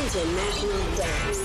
International Dance.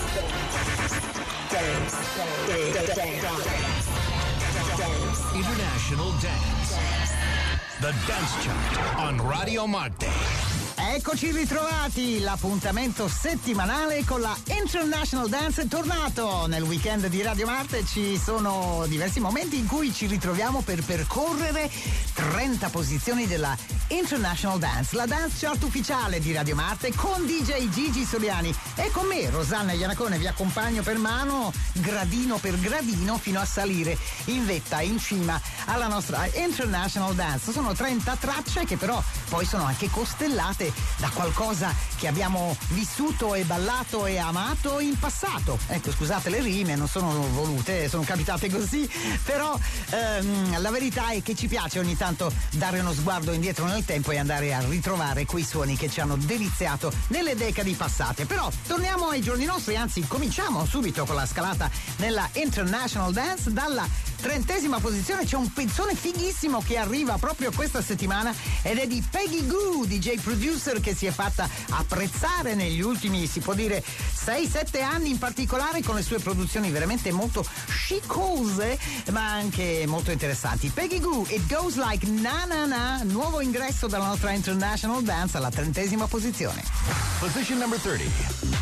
International Dance. The Dance Chart on Radio Marte. Eccoci ritrovati, l'appuntamento settimanale con la International Dance è tornato. Nel weekend di Radio Marte ci sono diversi momenti in cui ci ritroviamo per percorrere 30 posizioni della International Dance, la dance chart ufficiale di Radio Marte con DJ Gigi Soliani e con me Rosanna Iannacone. Vi accompagno per mano gradino per gradino fino a salire in vetta, in cima alla nostra International Dance. Sono 30 tracce che però poi sono anche costellate da qualcosa che abbiamo vissuto e ballato e amato in passato. Ecco, scusate le rime, non sono volute, sono capitate così, però la verità è che ci piace ogni tanto dare uno sguardo indietro nel tempo e andare a ritrovare quei suoni che ci hanno deliziato nelle decadi passate. Però torniamo ai giorni nostri, anzi cominciamo subito con la scalata nella International Dance. Dalla 30ª posizione c'è un pezzone fighissimo che arriva proprio questa settimana ed è di Peggy Gou, DJ producer che si è fatta apprezzare negli ultimi, si può dire, 6-7 anni, in particolare con le sue produzioni veramente molto chicose ma anche molto interessanti. Peggy Gou, It Goes Like Na Na Na, nuovo ingresso dalla nostra International Dance alla 30ª posizione. Position number 30.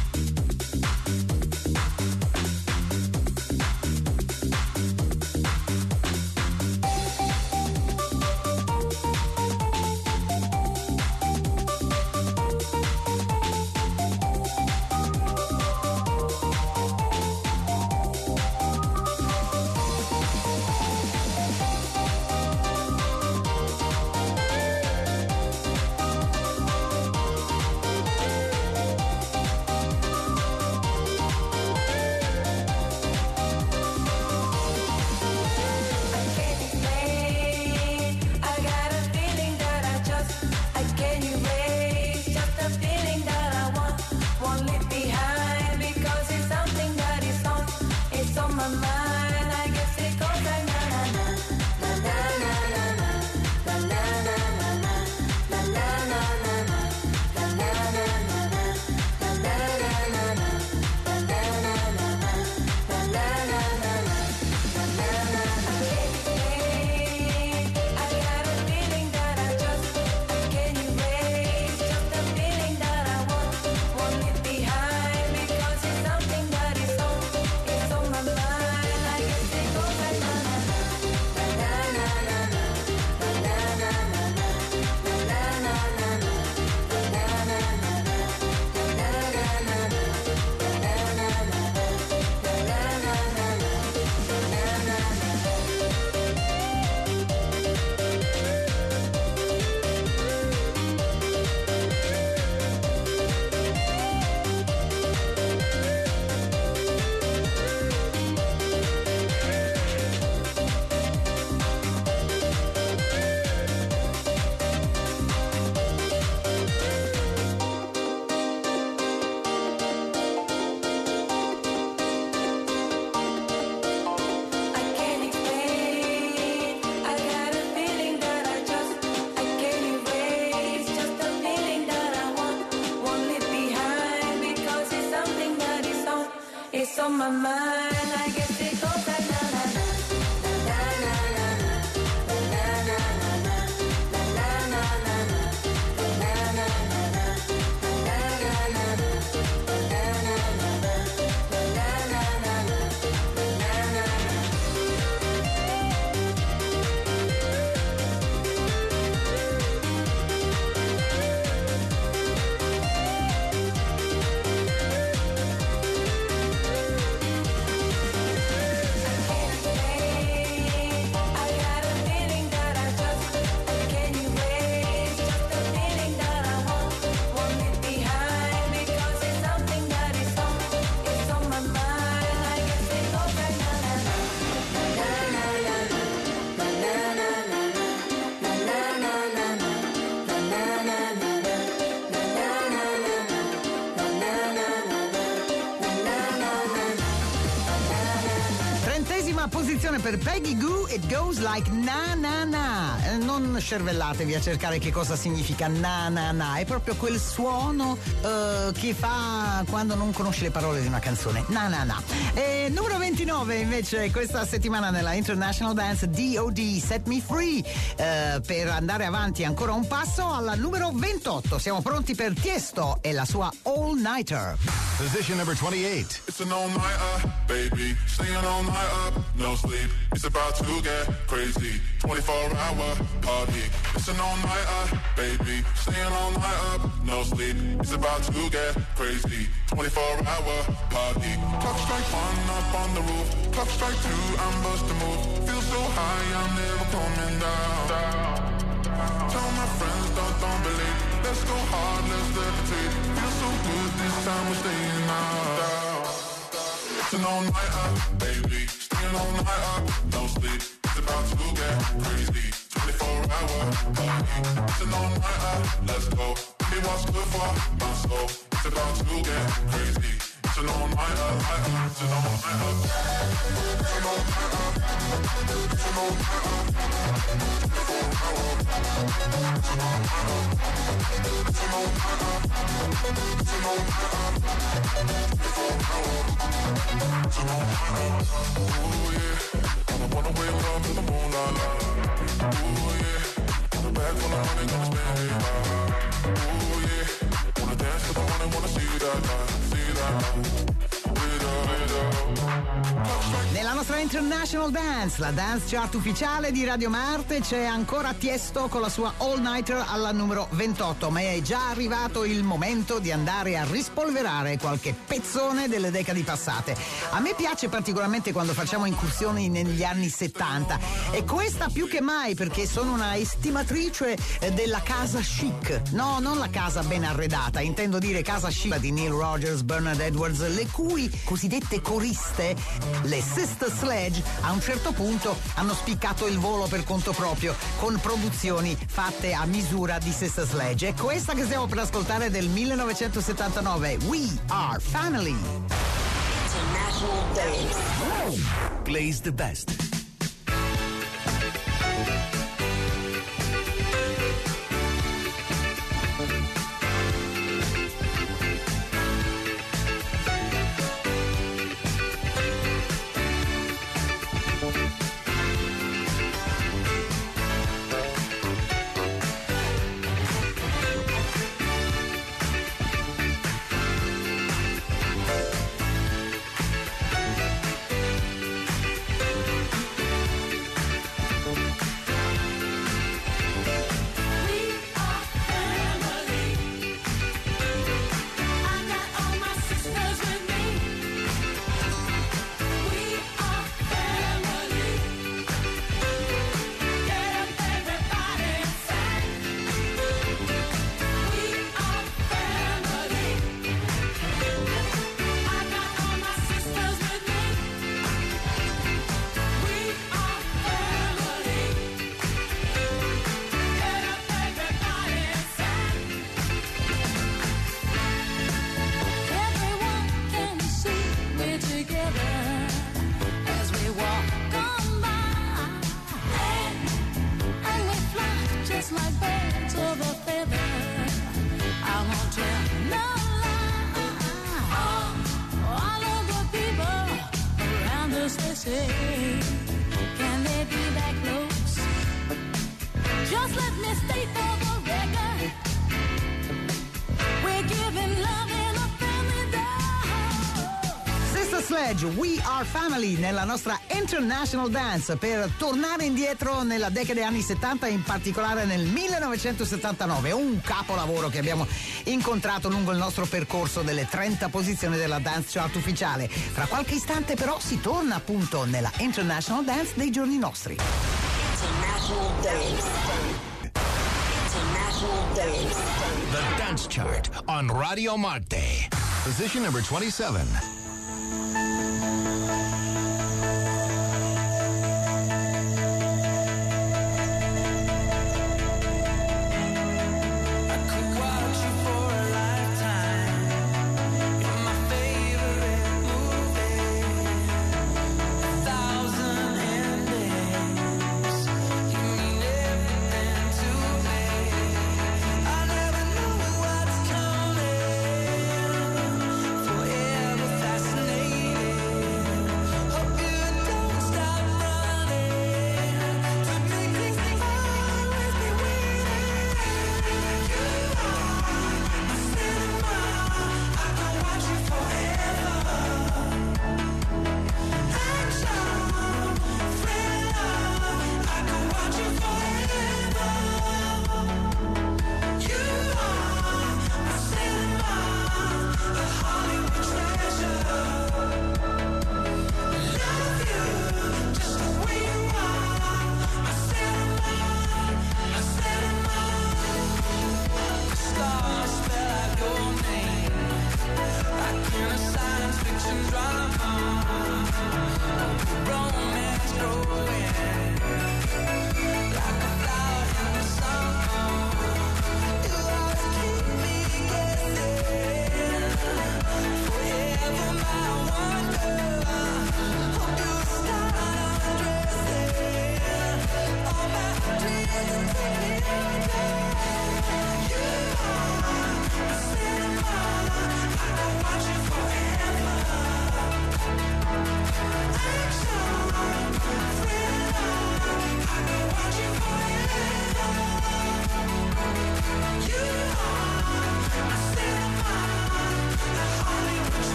posizione per Peggy Gou, It Goes Like Na Na Na. Non scervellatevi a cercare che cosa significa na na na, è proprio quel suono che fa quando non conosci le parole di una canzone. Na na na. E numero 29 invece questa settimana nella International Dance, D.O.D. Set Me Free, per andare avanti ancora un passo alla numero 28. Siamo pronti per Tiesto e la sua All Nighter. Position number 28. It's an all-nighter, baby. Staying all night up, no sleep. It's about to get crazy. 24-hour party. It's an all-nighter, baby. Staying all night up, no sleep. It's about to get crazy. 24-hour party. Clock strike 1 up on the roof. Clock strike 2, I'm bust a move. Feel so high, I'm never coming down. Tell my friends, don't believe. Let's go hard, let's levitate. Feel so good, this time we're staying out. It's an all-nighter, baby. Staying all night up, no sleep. It's about to get crazy. 24-hour party. It's an all-nighter, let's go. Give me what's good for my soul. It's about to get crazy. It's an all-nighter, it's an all-nighter. It's an all-nighter. It's an all-nighter. 24-hour. It's an all-nighter. It's an all-nighter. It's an all-nighter. 24-hour. It's an all-nighter. Ooh yeah, I wanna wake up in the moonlight. Ooh yeah, the bag full of money, gonna spend it all. Ooh yeah, wanna dance to the money, wanna see that night, see that night. Nella nostra International Dance, la dance chart ufficiale di Radio Marte, c'è ancora Tiesto con la sua All Nighter alla numero 28, ma è già arrivato il momento di andare a rispolverare qualche pezzone delle decadi passate. A me piace particolarmente quando facciamo incursioni negli anni 70 e questa più che mai perché sono una estimatrice della casa chic. No, non la casa ben arredata, intendo dire casa chic di Neil Rogers, Bernard Edwards, le cui cosiddette coriste, le Sister Sledge, a un certo punto hanno spiccato il volo per conto proprio con produzioni fatte a misura di Sister Sledge. E questa che stiamo per ascoltare del 1979, We Are Family. International Dance. Plays the best. Can they be that close? Just let me state for the record, we're giving love in a family dance. Sister Sledge, We Are Family nella nostra International Dance per tornare indietro nella decade anni 70 e in particolare nel 1979, un capolavoro che abbiamo incontrato lungo il nostro percorso delle 30 posizioni della dance chart ufficiale. Fra qualche istante però si torna appunto nella International Dance dei giorni nostri. International Dance. International Dance. The Dance Chart on Radio Marte. Position number 27. Thousand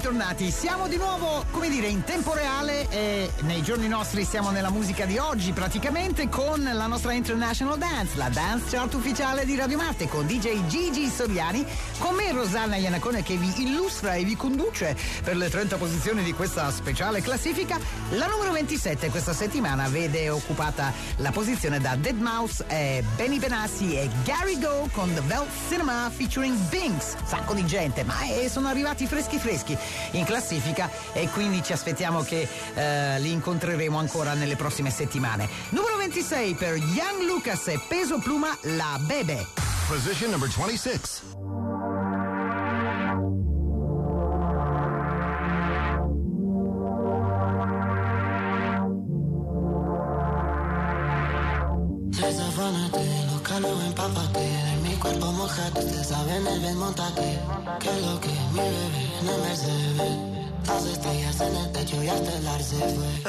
bentornati. Siamo di nuovo, come dire, in tempo reale e nei giorni nostri siamo nella musica di oggi praticamente con la nostra International Dance, la dance chart ufficiale di Radio Marte con DJ Gigi Soriani, con me Rosanna Iannacone che vi illustra e vi conduce per le 30 posizioni di questa speciale classifica. La numero 27 questa settimana vede occupata la posizione da Deadmau5 e Benny Benassi e Gary Go con The Velvet Cinema featuring Binks. Sacco di gente, ma sono arrivati freschi in classifica e quindi ci aspettiamo che li incontreremo ancora nelle prossime settimane. Numero 26 per Young Lucas e Peso Pluma, La Bebe. Position number 26. Desafánate, los calores empápate, de mi cuerpo mojate, te saben el bien montate, que lo que mi bebé en el Mercedes, las estrellas en el techo y hasta el ar se fue.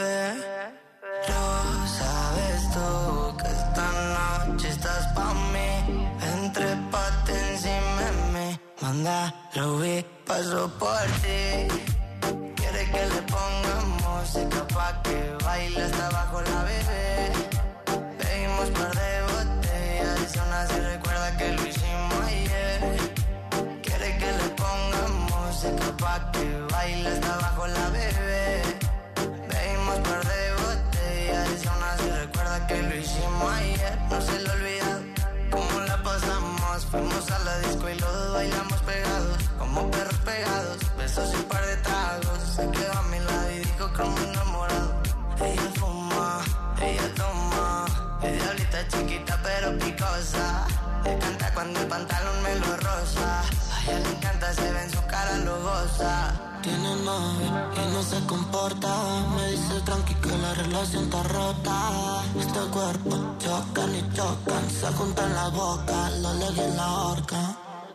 Pero sabes tú que esta noche estás pa' mí, entrépate encima de mí, manda, lo vi, paso por ti, quiere que le ponga música pa' que baile hasta abajo la bebé. Pedimos par de botellas y aún así recuerda que lo hicimos ayer. Quiere que le ponga música pa' que baile hasta abajo la bebé. Pedimos par de botellas y aún así recuerda que lo hicimos ayer. No se lo olvida cómo la pasamos. Fuimos a la disco y los dos bailamos pegados, como perros pegados, besos y un par de tragos. Se quedó a mi lado y dijo como enamorado. Ella fuma, ella toma, es diablita chiquita pero picosa. Le canta cuando el pantalón me lo rosa. A ella le encanta, se ve en su cara, lo goza. Tiene novio y no se comporta. Me dice tranqui que la relación está rota. Este cuerpo chocan y chocan, se juntan la boca, lo lejos en la horca.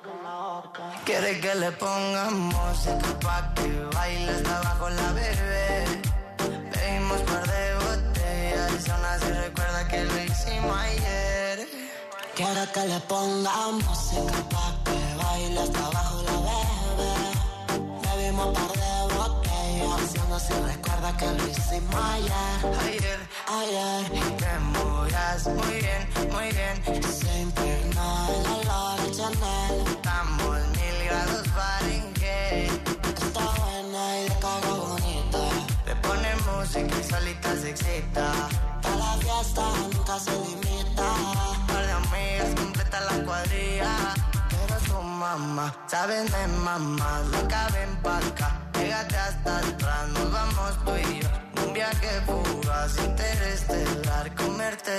Quiere que le ponga música pa' que baile hasta abajo la bebé. Pedimos par de botellas y aún así recuerda que lo hicimos ayer. Quiere que le ponga música pa' que baile hasta abajo la bebé. Bebimos par de botellas y aún así recuerda que lo hicimos ayer. Y te mudas muy bien. Se impregnó el olor de Chanel. Estamos 1000 grados Fahrenheit. Está buena y de cara bonita. Le pone música y solita se excita. Para la fiesta nunca se limita. Par de amigas completa la cuadrilla. Pero su mamá, saben de mamá, loca ven pa' acá. Pégate hasta atrás, nos vamos tú y yo. Un viaje fugaz, interestelar, comerte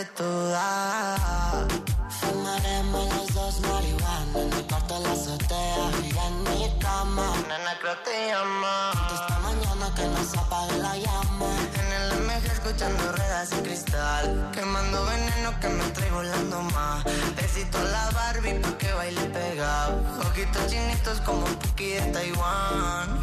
toda. Fumaremos los dos marihuana en el cuarto de la azotea y en mi cama. Nena, creo te llama. Esta mañana que no se apague la llama. En el MG escuchando ruedas y cristal, quemando veneno que me trae volando más. Besito a la Barbie pa' que baile pegado. Ojitos chinitos como Puki de Taiwán.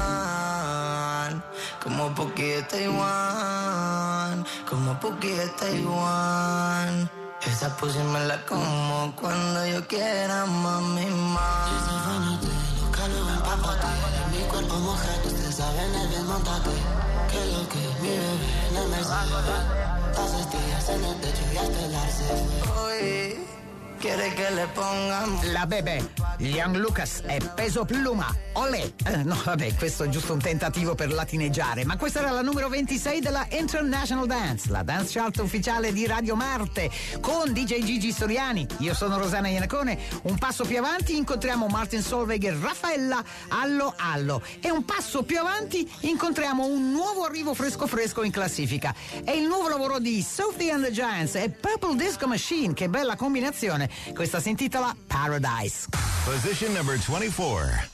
Como Puki de Taiwán. Como Puki de Taiwán. Esa pussy me la como cuando yo quiera, mami, más. Desafánate, los calores empápate. Mi cuerpo mojate, ustedes saben el bien montate. Que lo que mi bebé en el Mercedes. Las estrellas en el techo y hasta el ar se fue. Hoy quiere que le pongan La Bebe, Young Lucas e Peso Pluma. Olè! No, vabbè, questo è giusto un tentativo per latineggiare, ma questa era la numero 26 della International Dance, la dance chart ufficiale di Radio Marte, con DJ Gigi Soriani. Io sono Rosanna Iannacone. Un passo più avanti incontriamo Martin Solveig e Raffaella Allo Allo. E un passo più avanti incontriamo un nuovo arrivo fresco in classifica. È il nuovo lavoro di Sophie and the Giants e Purple Disco Machine. Che bella combinazione. Questa si intitola Paradise. Position number 24.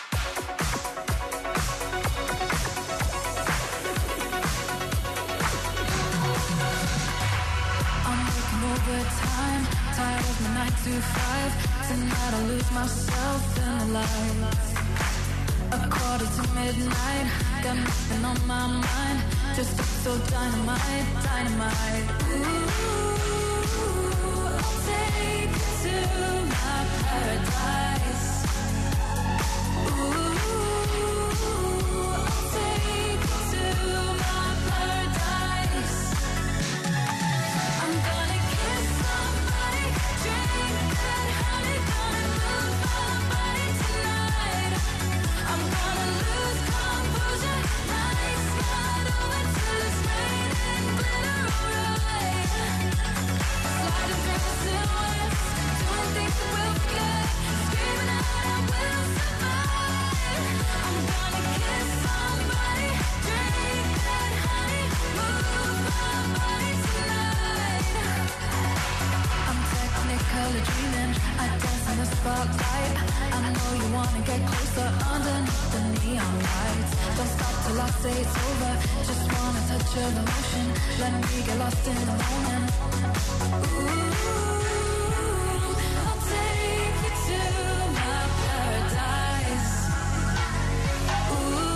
Overtime, tired of the 9 to 5. Tonight I lose myself in the lights. 1:45, got nothing on my mind. Just so dynamite. Ooh, I'll take you to my paradise. Ooh. dark light. I know you wanna get closer underneath the neon lights. Don't stop till I say it's over. Just wanna touch your emotion. Let me get lost in the moment. Ooh, I'll take you to my paradise. Ooh,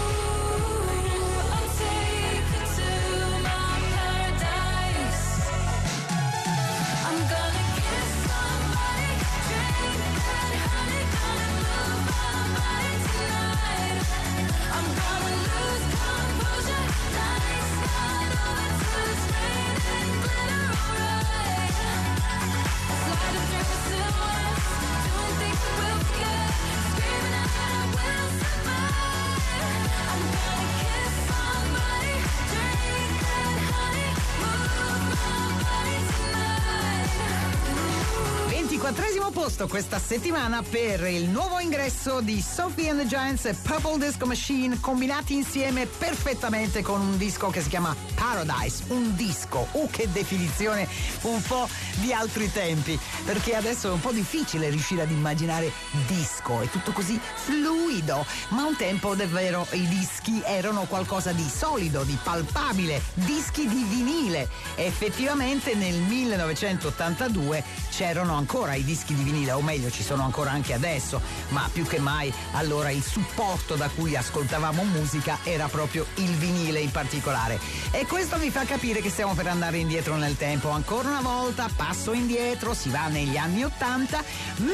I'll take you to my paradise. I'm gonna kiss somebody, drink that honey, gonna move my body tonight. I'm gonna lose composure, nights not over till it's raining glitter, alright. Sliding through the silhouettes, doing things that we'll forget, screaming out that I will survive. I'm gonna kiss somebody, drink that honey, move my body tonight. 24esimo posto questa settimana per il nuovo ingresso di Sophie and the Giants e Purple Disco Machine, combinati insieme perfettamente con un disco che si chiama Paradise. Un disco, che definizione un po' di altri tempi, perché adesso è un po' difficile riuscire ad immaginare disco, è tutto così fluido, ma un tempo davvero i dischi erano qualcosa di solido, di palpabile, dischi di vinile. Effettivamente nel 1982 c'erano ancora i dischi di vinile, o meglio ci sono ancora anche adesso, ma più che mai allora il supporto da cui ascoltavamo musica era proprio il vinile in particolare, e questo vi fa capire che stiamo per andare indietro nel tempo. Ancora una volta passo indietro, si va negli anni 80,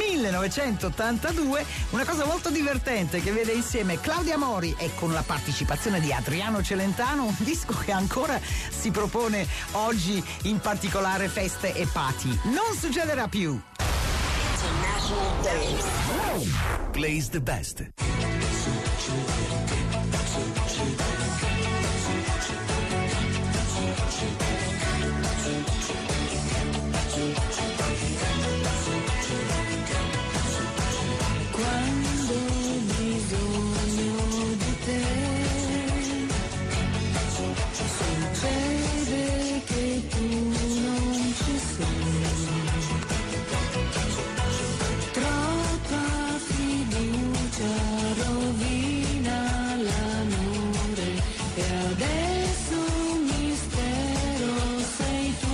1982, una cosa molto divertente che vede insieme Claudia Mori e con la partecipazione di Adriano Celentano, un disco che ancora si propone oggi, in particolare feste e party. Non succederà più. International Dance. Plays the best. Quando ho bisogno di te, succede che tu non ci sei. Troppa fiducia rovina l'amore e adesso un mistero sei tu.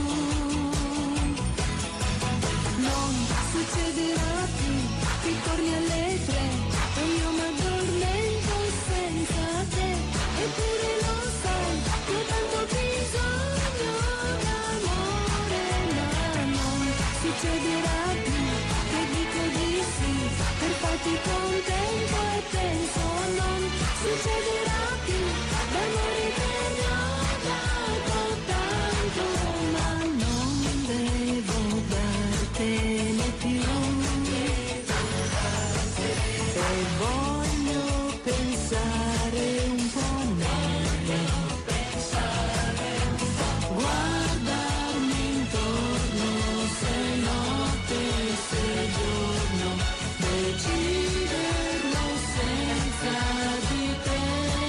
Non succederà più che torni alle 3 e io mi addormento senza te, eppure lo sai che ho tanto bisogno d'amore, ma non succederà più che dico di sì per farti contento e penso non succederà più d'amore per dato tanto, ma non devo dartene più. E voglio pensare un po' a me, guardarmi intorno se notte se giorno, deciderlo senza di te.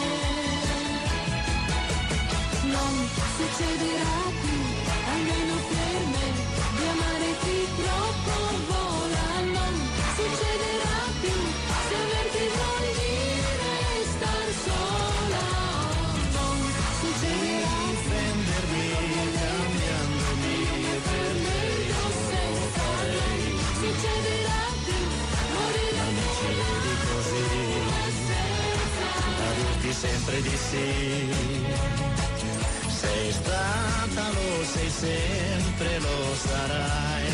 Non succederà più, almeno per me, di amare chi troppo vola. Non succederà più, se averti vuol dire star sola. Non succederà più, prendermi, cambiandomi per meglio senza lei. Succederà più, morire amici di così, a dirti sempre di sì. Sei stata, lo sei sempre, lo sarai,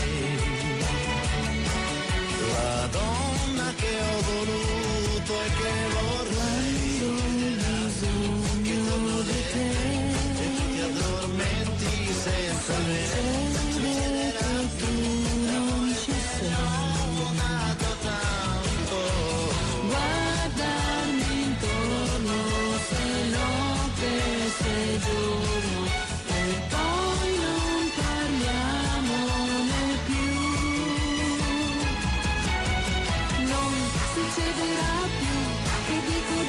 la donna che ho voluto e che vorrei. Che torno di te e tu ti addormenti senza me. Succederà più, non ci sei. Ho dato tanto, guardarmi intorno se notte se giorno, e poi non parliamone più. Non succederà più che dico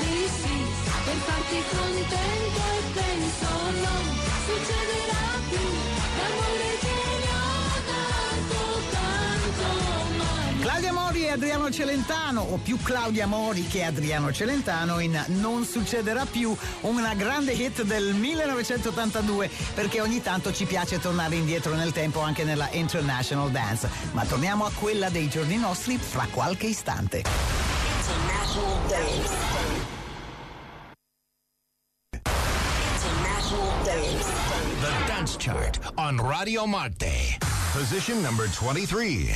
e Adriano Celentano, o più Claudia Mori che Adriano Celentano, in Non succederà più, una grande hit del 1982, perché ogni tanto ci piace tornare indietro nel tempo anche nella International Dance. Ma torniamo a quella dei giorni nostri fra qualche istante. International Dance. International Dance. The Dance Chart on Radio Marte. Position number 23.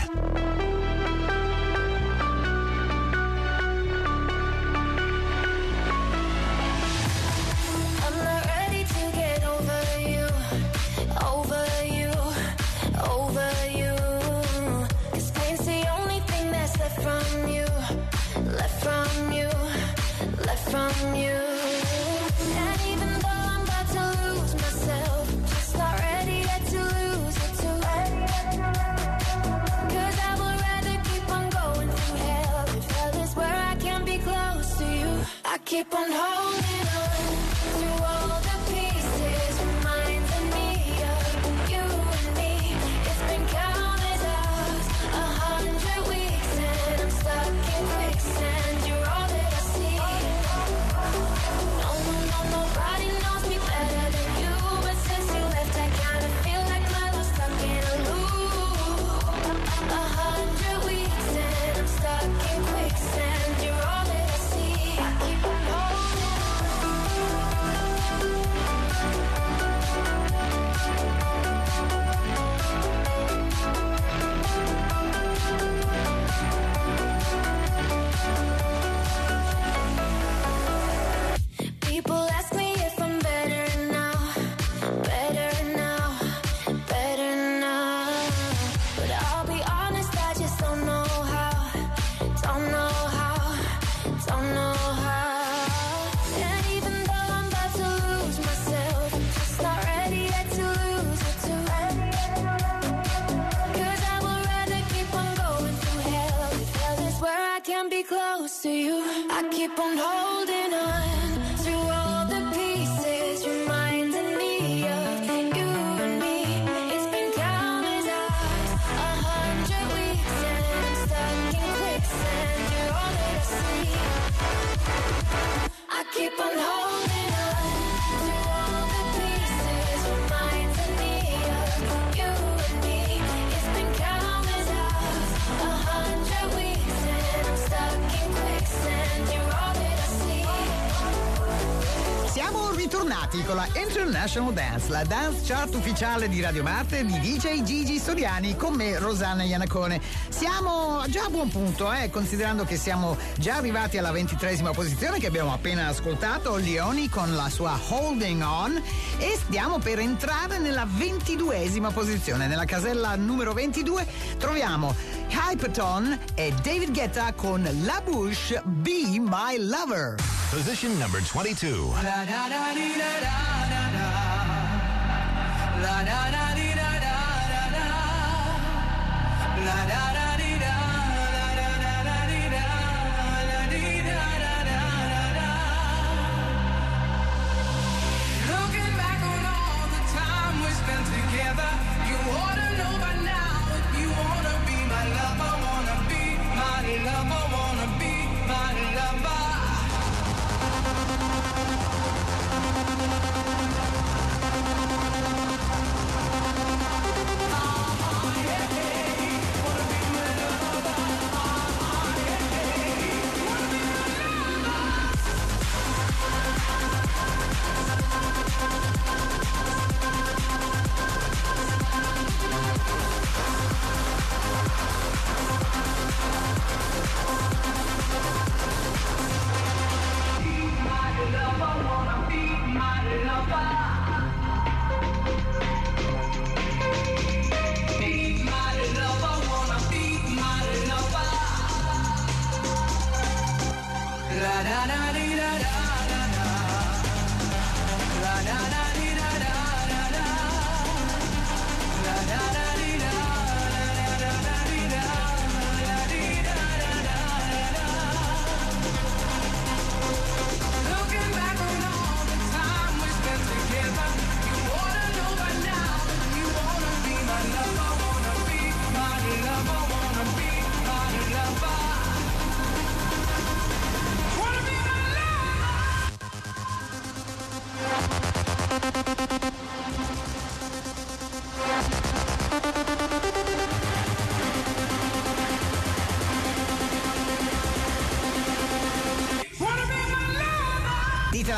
I'm not ready to get over you, over you, over you. 'Cause pain's the only thing that's left from you, left from you, left from you. And even though I'm about to lose myself, just not ready yet to lose it too. 'Cause I would rather keep on going through hell, if hell is where I can be close to you. I keep on holding on to all the pieces, reminding me of you and me. It's been countless hours, 100 weeks, and I'm stuck in quicksand. You're all that I see. Nobody knows me better than you, but since you left, I kinda feel like I was stuck in a loop. 100 weeks, and I'm stuck in quicksand. You're all that I see. I keep on holding people ask me if I'm better now, better now, better now. But I'll be honest, I just don't know how, don't know how, don't know how. And even though I'm about to lose myself, I'm just not ready yet to lose it too. 'Cause I would rather keep on going through hell, if hell is where I can be close to you. I keep on holding on to all the pieces, reminding me of you and me. It's been countless hours, 100 weeks, and I'm stuck in quicksand. You're all that I see. I keep on holding on to all the pieces, reminding me of you and me. It's been countless hours, 100 weeks, and I'm stuck in quicksand. You're all that I see. Siamo ritornati con la International Dance, la dance chart ufficiale di Radio Marte di DJ Gigi Soriani, con me Rosanna Iannacone. Siamo già a buon punto, considerando che siamo già arrivati alla 23esima posizione che abbiamo appena ascoltato, Leoni con la sua Holding On, e stiamo per entrare nella 22esima posizione. Nella casella numero 22 troviamo Hyperton e David Guetta con La Bouche, Be My Lover. Position number 22. Looking back on all the time we spent together, you ought to know by now if you wanna be my lover, wanna be my lover, wanna be my lover.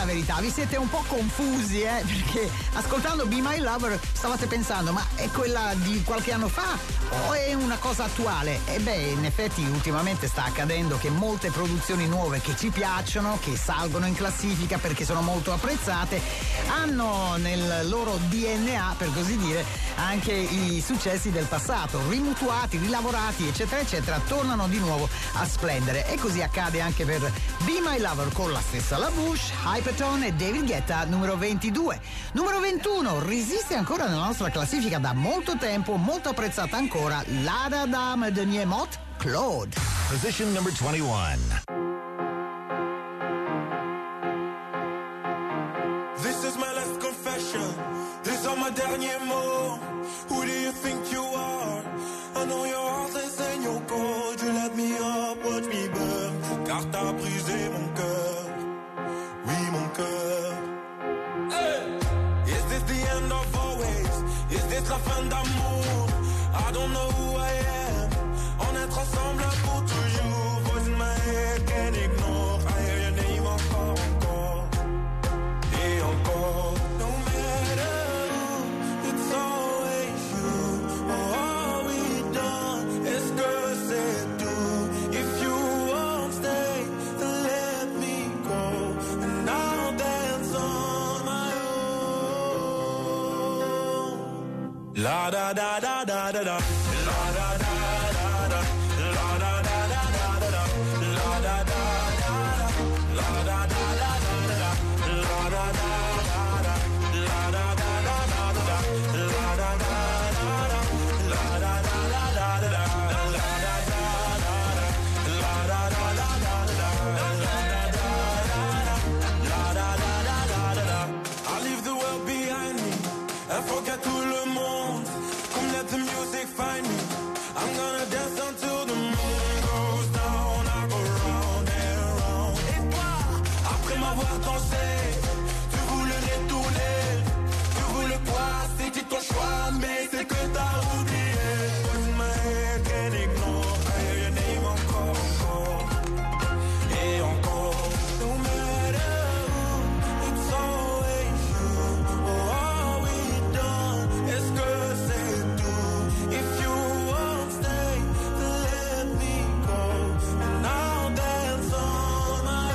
la verità, vi siete un po' confusi, perché ascoltando Be My Lover stavate pensando, ma è quella di qualche anno fa o è una cosa attuale? E beh, in effetti ultimamente sta accadendo che molte produzioni nuove che ci piacciono, che salgono in classifica perché sono molto apprezzate, hanno nel loro DNA, per così dire, anche i successi del passato, rimutuati, rilavorati, eccetera eccetera, tornano di nuovo a splendere. E così accade anche per Be My Lover con la stessa La Bouche, Hypertone e David Guetta, numero 22. Numero 21, resiste ancora nella nostra classifica da molto tempo, molto apprezzata ancora, Lada Dame de Niemot, Claude. Position number 21. This is my last confession. These are my derniers mots. Who do you think you are? I know your heart is in your cold. You let me up, watch me burn. Car t'as brisé mon cœur. Oui, mon cœur. Hey! Is this the end of always? Is this la fin d'amour? I don't know who I am. On est ensemble pour toujours. Voice in my head, can't ignore. I hear your name encore, encore. Et encore. No matter who, it's always you. Oh, all we done is que c'est tout. If you won't stay, then let me go. And I'll dance on my own. La da da da da da da. La da da da da. La da da da da da da. La da da da da. La da da da da da. La da da da da. La da da da da da. La da da da da. La da da da da da. La da da da da. La da da da da da. La da da da da. I leave the world behind me and forget tout le monde. Come let the music find me. I'm gonna dance until the moon goes down. I go round and round. Et toi, après m'avoir dansé, tu voulais détourner. Tu voulais quoi? C'était ton choix, mais c'est que t'as oublié. Voice in my head, can't ignore. I hear your name encore, encore. Et encore. No matter who, it's always you. Oh, all we done is que c'est tout. If you won't stay, then let me go. And I'll dance on my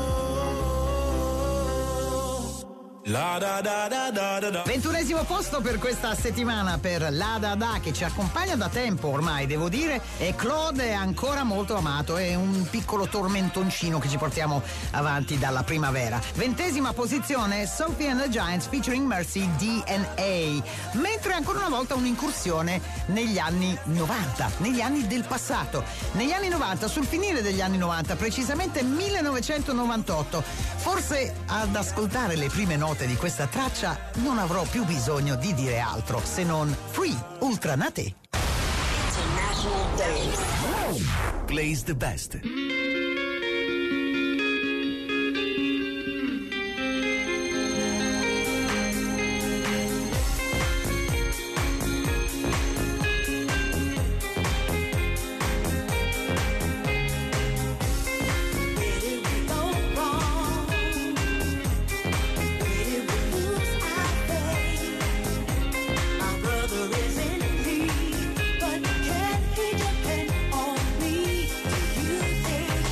own. La da da da da da da. 21esimo posto per questa settimana per Lada Da, che ci accompagna da tempo ormai, devo dire, e Claude è ancora molto amato, è un piccolo tormentoncino che ci portiamo avanti dalla primavera. 20esima posizione, Sophie and the Giants featuring Mercy, DNA, mentre ancora una volta un'incursione negli anni 90, negli anni del passato. Negli anni 90, sul finire degli anni 90, precisamente 1998, forse ad ascoltare le prime note di questa traccia non avrò più bisogno di dire altro se non Free Ultra Nate. International Dance. Plays the best. But can he depend on me? Do you think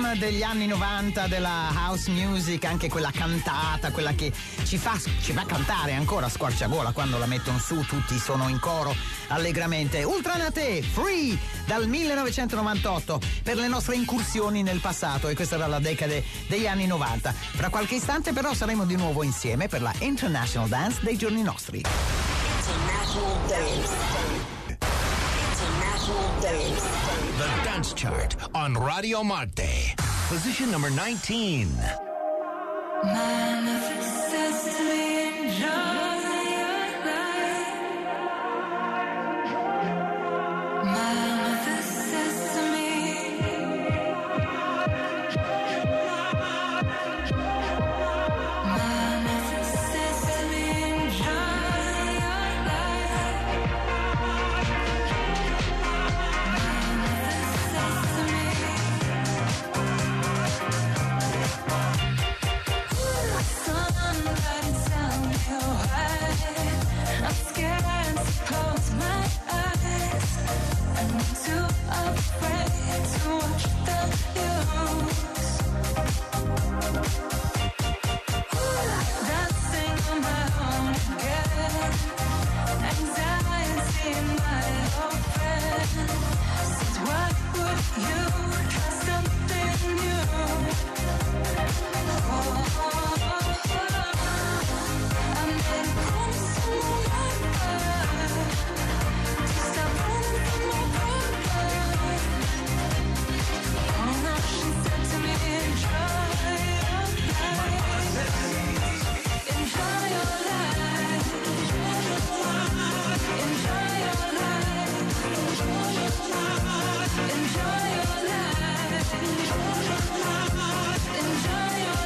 degli anni 90 della house music, anche quella cantata, quella che ci fa cantare ancora a squarciagola quando la mettono su, tutti sono in coro allegramente. Ultranate, Free, dal 1998, per le nostre incursioni nel passato, e questa era la decade degli anni 90. Fra qualche istante però saremo di nuovo insieme per la International Dance dei giorni nostri. International Dance. International Dance. The Dance Chart on Radio Marte. Position number 19. My mother says to me, enjoy your life. My mother says to me, my mother says to me, enjoy your life. My mother says to me, somebody tell me why I'm scared to close my eyes. I'm too afraid to watch the news. Dancing on my own again. Anxiety, my old friend. Says, why would you try something new? I made a promise to my mother to stop running from my problem. Oh, now she said to me, enjoy your life. Enjoy your life. Enjoy your life. Enjoy your life. Enjoy your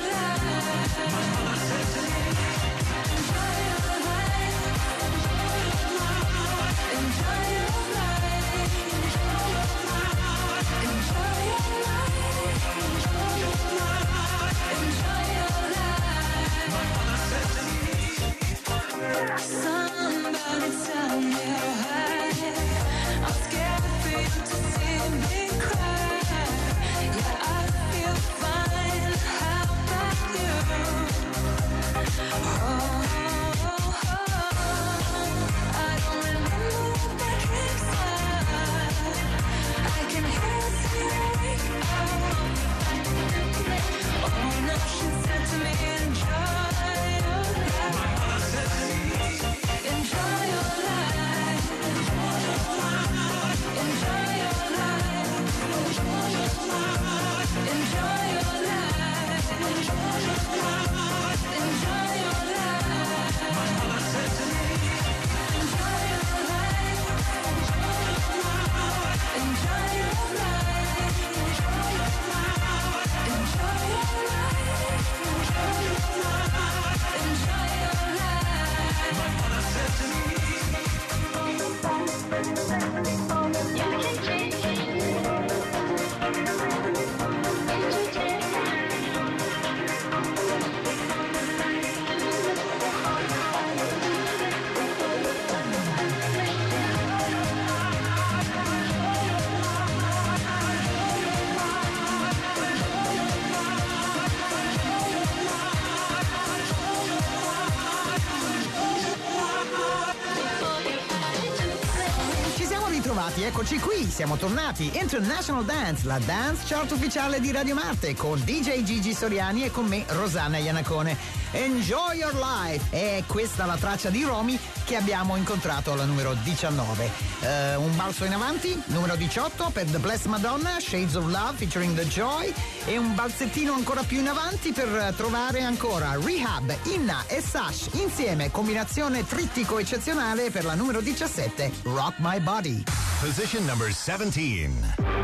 somebody tell me why I'm scared for you to see me cry. Yeah, I feel fine. How about you? I don't remember what my dreams are. I can hear it saying wake up. Oh, now she said to me, enjoy your life. Enjoy your life. Enjoy your life. Enjoy your life. Enjoy your life. My mama said to me, enjoy your life. Enjoy your life. Enjoy your life. Enjoy your life. My mama said to me. Ci siamo ritrovati, eccoci qui, siamo tornati. International Dance, la dance chart ufficiale di Radio Marte, con DJ Gigi Soriani e con me Rosanna Iannacone. Enjoy your life, è questa la traccia di Romy che abbiamo incontrato alla numero 19. Un balzo in avanti, numero 18 per The Blessed Madonna, Shades of Love featuring The Joy, e un balzettino ancora più in avanti per trovare ancora Rehab, Inna e Sash insieme, combinazione trittico eccezionale per la numero 17, Rock My Body. Position number 17.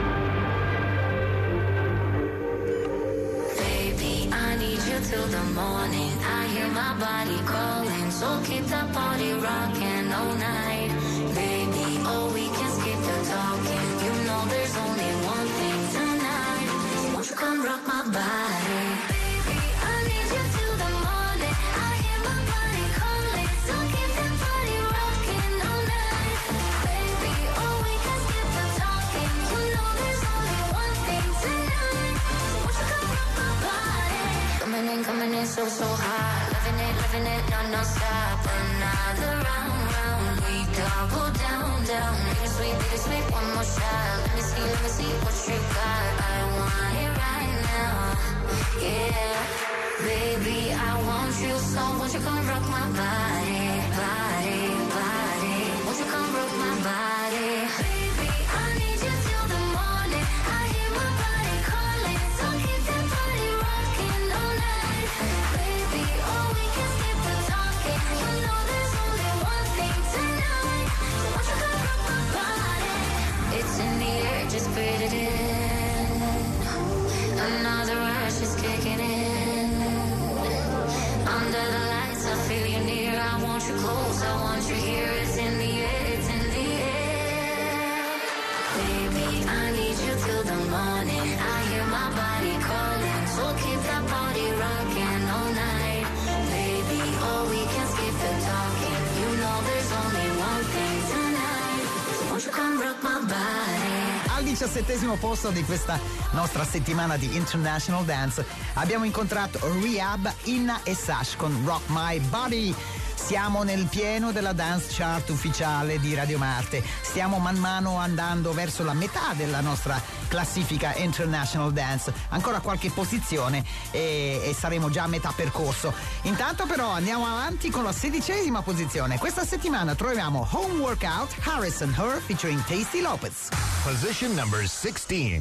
Baby, I need you till the morning. I hear my body calling, so keep the party rocking all night. Baby, oh, we can skip the talking. You know there's only one thing tonight. Won't you come rock my body? Baby, I need you till the morning. I hear my body calling, so keep the party rocking all night. Baby, oh, we can skip the talking. You know there's only one thing tonight. Won't coming in so hot. Loving it, no stop. Another round, we double down. Bittersweet, one more shot. Let me see what you got. I want it right now, yeah. Baby, I want you so. Won't you come rock my body? Won't you come rock my body? Baby, I need you till the morning. I hear my body calling, so keep that body rocking all night. Baby, oh, we can skip the talking. You know there's only one thing tonight, so won't you come rock my body? It's in the air, just breathe it in. Another rush is kicking in. Under the lights, I feel you near. I want you close, I want you here. It's in the air, it's in the air. Baby, I need you till the morning. I hear my body calling, so keep that body rocking all night. Baby, oh, we can skip the talking. You know there's only one thing tonight, so won't you come rock my body? Al 17° posto di questa nostra settimana di International Dance abbiamo incontrato Rehab, Inna e Sash con Rock My Body. Siamo nel pieno della dance chart ufficiale di Radio Marte. Stiamo man mano andando verso la metà della nostra classifica International Dance. Ancora qualche posizione e saremo già a metà percorso. Intanto però andiamo avanti con la 16° posizione. Questa settimana troviamo Home Workout, Harris and Her featuring Tasty Lopez. Position number 16.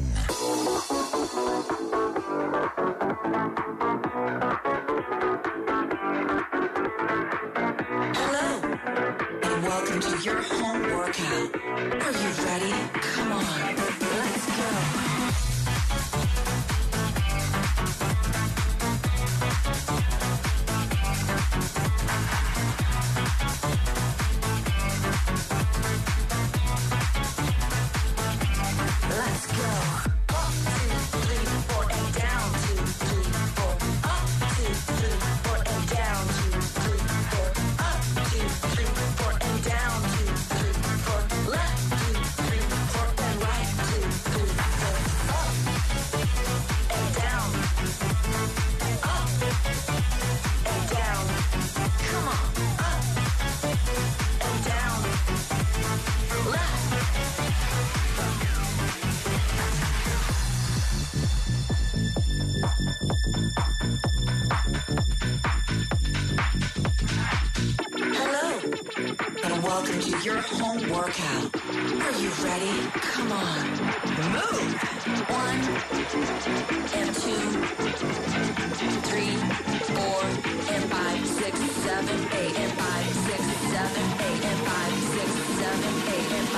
Welcome to your home workout. Are you ready? Come on, let's go. Welcome to your home workout. Are you ready? Come on. Move. 1 and 2, 3, 4 and 5, 6, 7, 8 and 5, 6, 7, 8 and 5, 6, 7, 8 and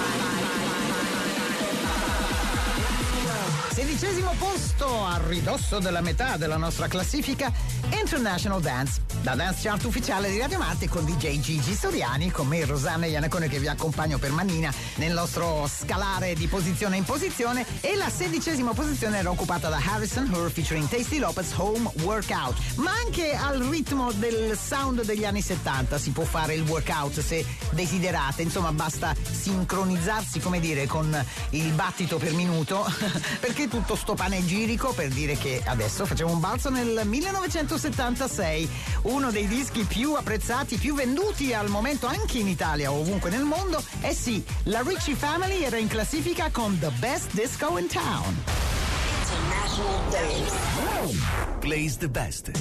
5. 16° posto, a ridosso della metà della nostra classifica International Dance, la dance chart ufficiale di Radio Marte con DJ Gigi Soriani, con me Rosanna Iannacone che vi accompagno per manina nel nostro scalare di posizione in posizione, e la 16° posizione era occupata da Harrison Her featuring Tasty Lopez, Home Workout. Ma anche al ritmo del sound degli anni 70 si può fare il workout se desiderate, insomma basta sincronizzarsi, come dire, con il battito per minuto perché tutto sto panegirico per dire che adesso facciamo un balzo nel 1976, uno dei dischi più apprezzati, più venduti al momento anche in Italia o ovunque nel mondo. Eh sì, la Ritchie Family era in classifica con The Best Disco in Town. International Dance. Plays the best.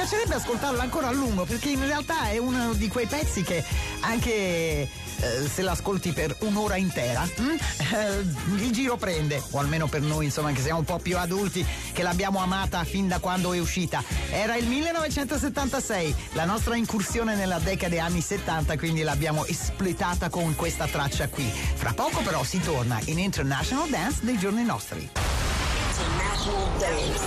piacerebbe ascoltarla ancora a lungo, perché in realtà è uno di quei pezzi che anche se l'ascolti per un'ora intera il giro prende, o almeno per noi, insomma, che siamo un po' più adulti, che l'abbiamo amata fin da quando è uscita. Era il 1976, la nostra incursione nella decade anni 70, quindi l'abbiamo espletata con questa traccia qui. Fra poco però si torna in International Dance dei giorni nostri. International Dance.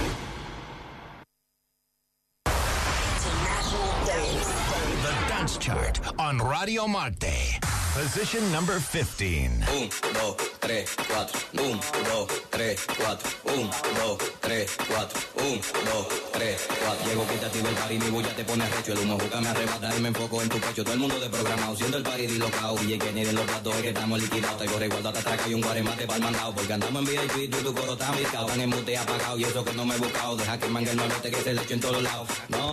International Dance. The Dance Chart on Radio Marte. Position number 15. 1, 2, 3, 4. 1, 2, 3, 4. 1, 2, 3, 4. 1, 2, 3, 4. Llego, quítate del party, mi bulla te pone recho. El humo juca me arrebata y me enfoco en tu pecho. Todo el mundo de programado, siendo el party dislocado. Y que ni de los platos es que estamos liquidados. Traigo recuerdo hasta atrás y un guaremate para el mandado. Porque andamos en VIP, tú y tu coro está marcado. Están en mute apagado y eso que no me he buscado. Deja que mangue el malote que se le eche en todos lados. No.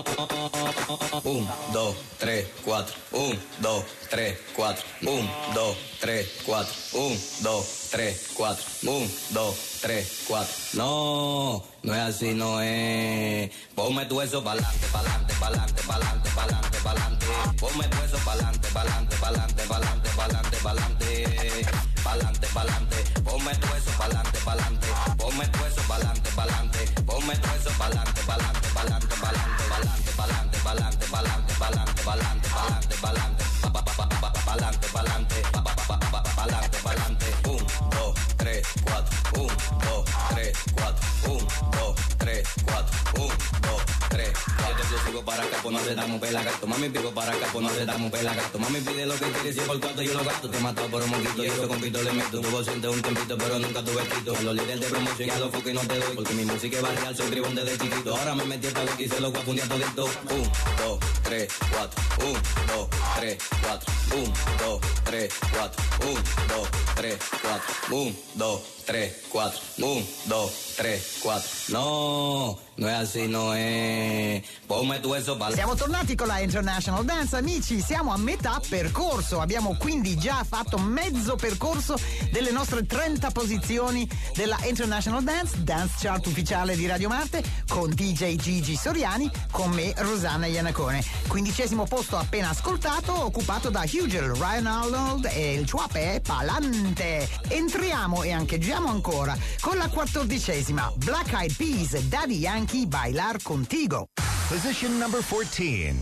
1, 2, 3, 4. 1, 2, 3, 4. 1, 2, 3, 4. 1, 2, 3, 4. 1, 2, 3, 4. No, no es así, no es. Ponme tu eso pa'lante, pa'lante, pa'lante, pa'lante, pa'lante, pa'lante. Ponme tu eso pa'lante, pa'lante, pa'lante, pa'lante, pa'lante, pa'lante. Pa'lante, pa'lante. Ponme tu eso pa'lante, pa'lante. Ponme tu eso pa'lante, pa'lante. Ponme tu eso pa'lante, pa'lante, pa'lante, pa'lante, pa'lante, pa'lante, pa'lante, pa'lante, pa'lante, pa'lante, pa'lante, pa'lante. Pa'lante, pa'lante, pa'lante, pa'lante. 1, 2, 3, 4. 1, 2, 3, 4. 1, 2, 3, 4. 1, 2, 3, 4. Yo te explosivo para acá, pues no te damos pela gato. Mami, pico para acá, pues no te damos pela gato. Mami, pide lo que quieres y por cuarto yo lo gasto. Te he matado por un moquito y eso con pito le meto. Tuvo siente un tempito, pero nunca tuve quito. A los líderes de promoción y a los focos y no te doy. Porque mi música es barrial, soy bribón desde chiquito. Ahora me metí esta boca y se lo voy a fundir a todito. 1, 2, 3, 4. 1, 2, 3, 4. 1, 2, 3, 4. 1, 2, 3, 4. 1, 2, 3, 4. 1, 2, 3, 4. No, no è así, no è. Ponme tu eso pa'lante. Siamo tornati con la International Dance, amici, siamo a metà percorso, abbiamo quindi già fatto mezzo percorso delle nostre 30 posizioni della International Dance Chart ufficiale di Radio Marte, con DJ Gigi Soriani, con me Rosanna Iannacone. 15° posto appena ascoltato, occupato da Hugel, Ryan Arnold e il Chuape Palante. Entriamo e ancheggiamo ancora con la 14°, Black Eyed Peas, Daddy Yankee, Bailar Contigo. Position number 14.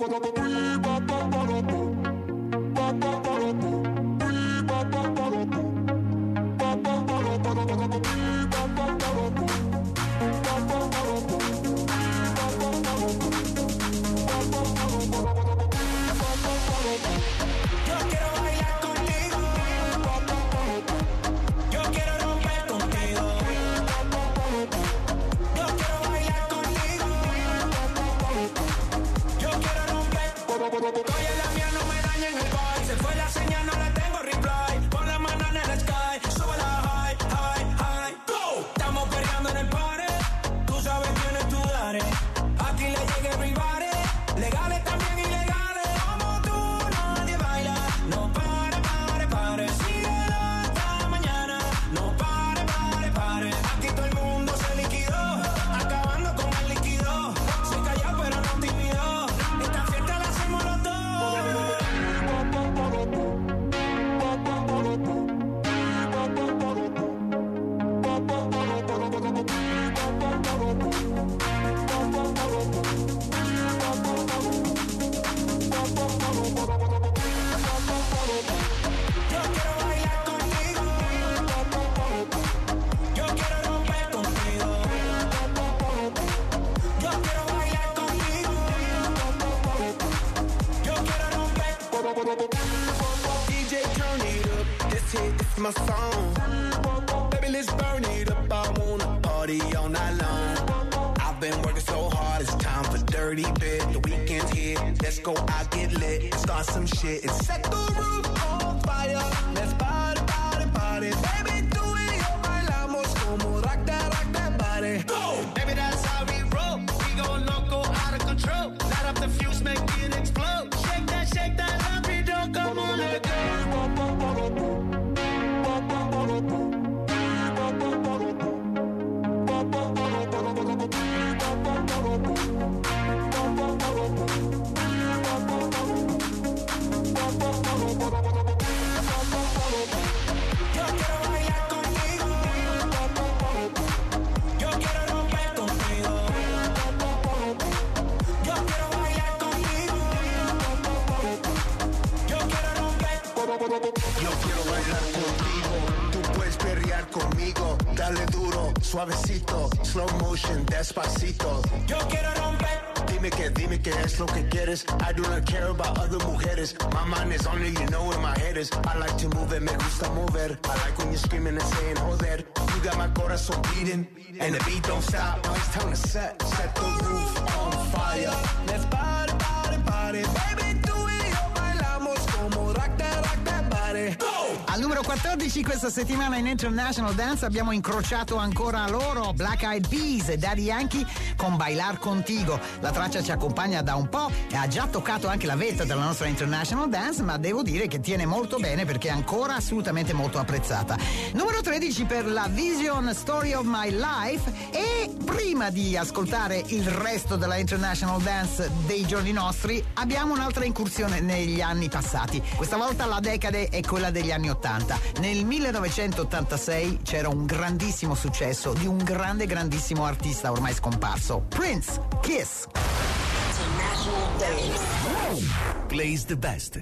Oye, la mía no me daña en el boy. Se fue la señal, no la tengo reply. Pon la mano en el sky, sube la high, high, high. Go. Estamos peleando en el party. Tú sabes quién es tu dare. Aquí le llegue everybody. Legales también ilegales. Como tú nadie baila. No pare, pare, pare. Síguelo hasta mañana. No pare, pare, pare. Aquí todo el mundo se liquidó. Acabando con el líquido. Se calló pero no tímido. Esta fiesta la hacemos los dos. Yo quiero bailar contigo. Yo quiero romper contigo. Yo quiero bailar contigo. Yo quiero romper. DJ, turn it up. This hit is my song. Baby, let's burn it up. I wanna party all night long. I've been working so hard, it's time for dirty bit. The weekend's here, let's go out, get lit, start some shit and set the roof on fire. Let's party, party, party. Baby, tú y yo bailamos como rock that body. Go! Baby, that's how we roll. We go loco, out of control. Light up the fuse, make it explode. Shake that, rapido, come on, let go. Yo quiero bailar contigo, tú puedes perrear conmigo. Dale duro, suavecito, slow motion, despacito. Yo quiero romper. Dime que es lo que quieres. I do not care about other mujeres. My mind is on it, you know where my head is. I like to move it, me gusta mover. I like when you're screaming and saying, joder. You got my corazón beating, and the beat don't stop. Now it's time to set the roof on fire. Let's party, party, party. Baby, tú y yo bailamos como rock that body. Go! Al numero 14 questa settimana in International Dance abbiamo incrociato ancora loro, Black Eyed Peas e Daddy Yankee con Bailar Contigo. La traccia ci accompagna da un po' e ha già toccato anche la vetta della nostra International Dance, ma devo dire che tiene molto bene perché è ancora assolutamente molto apprezzata. Numero 13 per la Vision Story of My Life. E prima di ascoltare il resto della International Dance dei giorni nostri abbiamo un'altra incursione negli anni passati. Questa volta la decade è quella degli anni 80. Nel 1986 c'era un grandissimo successo di un grandissimo artista ormai scomparso, Prince, Kiss. International Dance. Plays the best.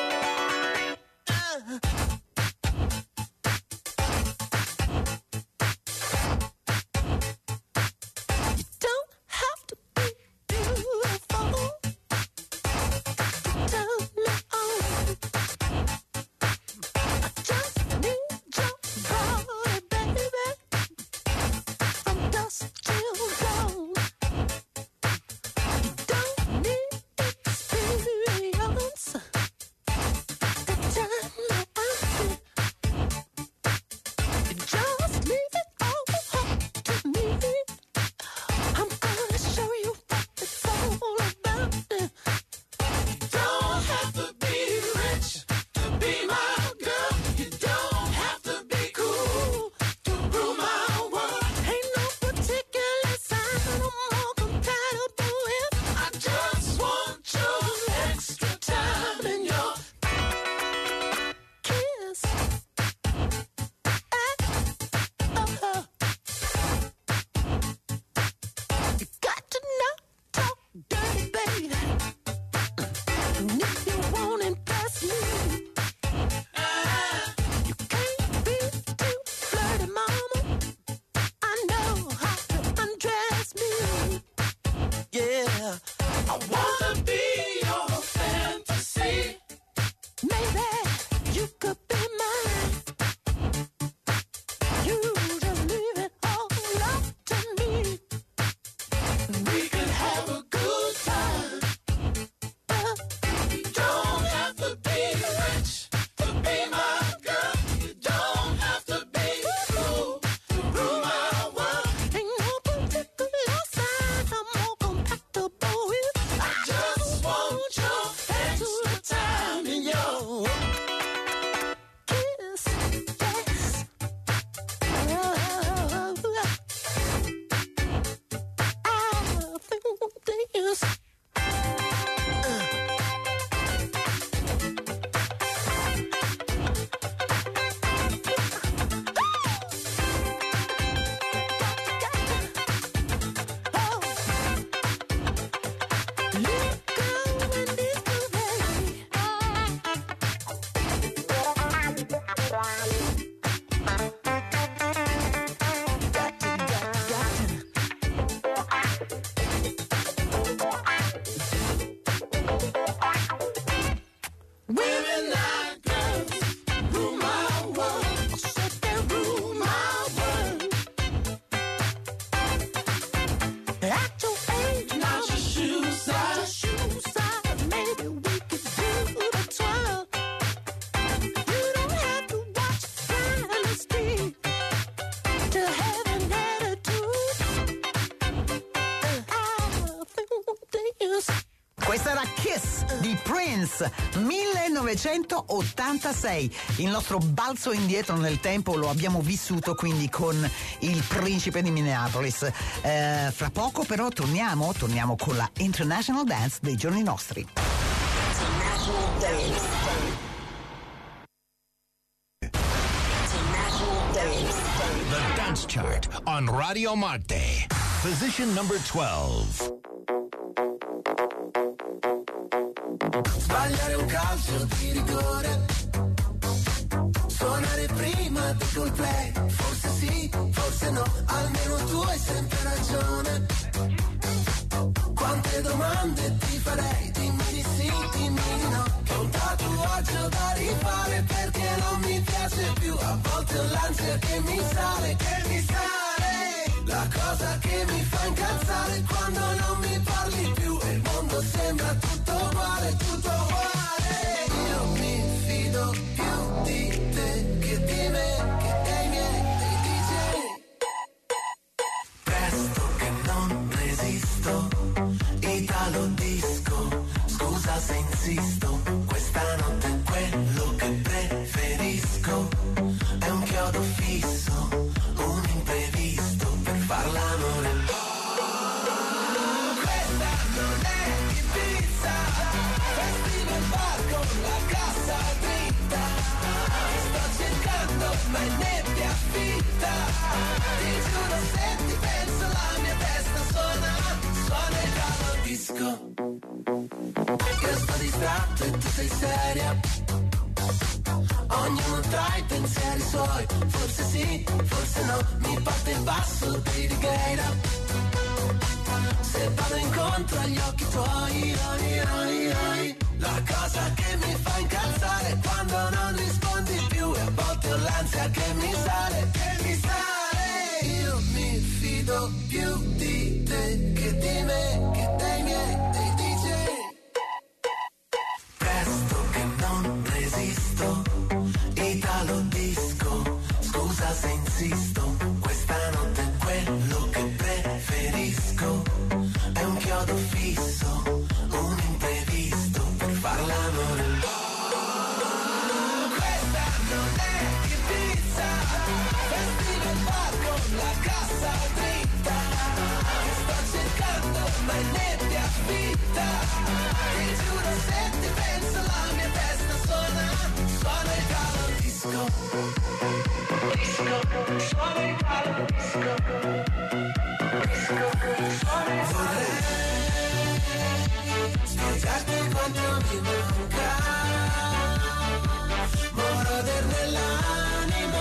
Questa era Kiss di Prince, 1986. Il nostro balzo indietro nel tempo lo abbiamo vissuto quindi con il principe di Minneapolis. Fra poco però torniamo con la International Dance dei giorni nostri. International Dance. International Dance. The Dance Chart on Radio Marte. Position number 12. Sbagliare un calcio di rigore fare prima di Coldplay. Forse sì, forse no, almeno tu hai sempre ragione. Quante domande ti farei, dimmi di sì, dimmi di no. Che ho un tatuaggio da rifare perché non mi piace più. A volte ho l'ansia che mi sale, la cosa che mi fa incazzare quando non mi parli più. E il mondo sembra tutto uguale, tutto uguale. Io mi fido più di te che di me, che dei miei, dei DJ. Presto che non resisto, Italo disco, scusa se insisto, questa notte è quello che preferisco, è un chiodo fisso, un imprevisto per far l'amore. Questa non è Ibiza, festival bar con la cassa dritta, sto cercando ma è nebbia fitta, ti giuro se ti penso la mia testa suona Italo disco. Io sto distratto e tu sei seria, ognuno tra i pensieri suoi, forse sì, forse no, mi parte il basso David Guetta. Se vado incontro agli occhi tuoi, la cosa che mi fa incazzare è quando non rispondi più, e a volte ho l'ansia che mi sale, io mi fido più di te che di me, che dei miei, dei DJ. Presto che non resisto, Italo disco, scusa se insisto, questa notte è quello che preferisco, è un chiodo fisso, un imprevisto per far l'amore. Questa non è Ibiza, festival bar con la cassa dritta, sto cercando ma è nebbia fitta, ti giuro se ti penso la mia testa suona Italo disco, suona Italo disco, vorrei spiegarti quanto mi manca, moroder nell'anima,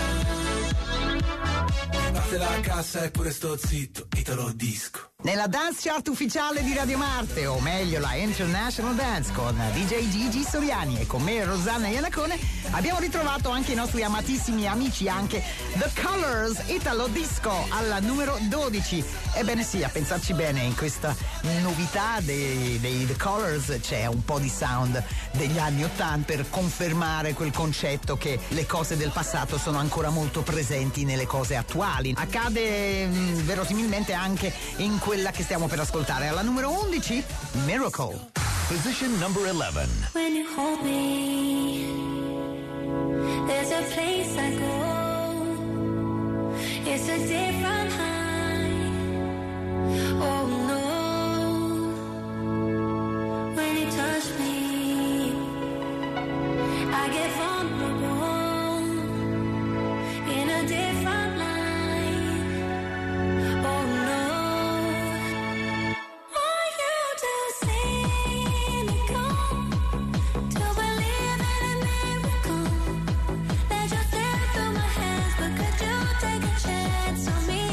parte la cassa e pure sto zitto, Italo disco. Nella dance chart ufficiale di Radio Marte, o meglio la International Dance con DJ Gigi Soriani e con me Rosanna Iannacone, abbiamo ritrovato anche i nostri amatissimi amici, anche The Colors, Italo Disco alla numero 12. Ebbene sì, a pensarci bene, in questa novità dei The Colors c'è un po' di sound degli anni 80 per confermare quel concetto che le cose del passato sono ancora molto presenti nelle cose attuali. Accade verosimilmente anche in quella che stiamo per ascoltare. Alla numero 11, Miracle. Position number 11. When you hold me, there's a place I go. It's a different high. Oh no. When you touch me, I get vulnerable in a different light. Oh no. Take a chance on me.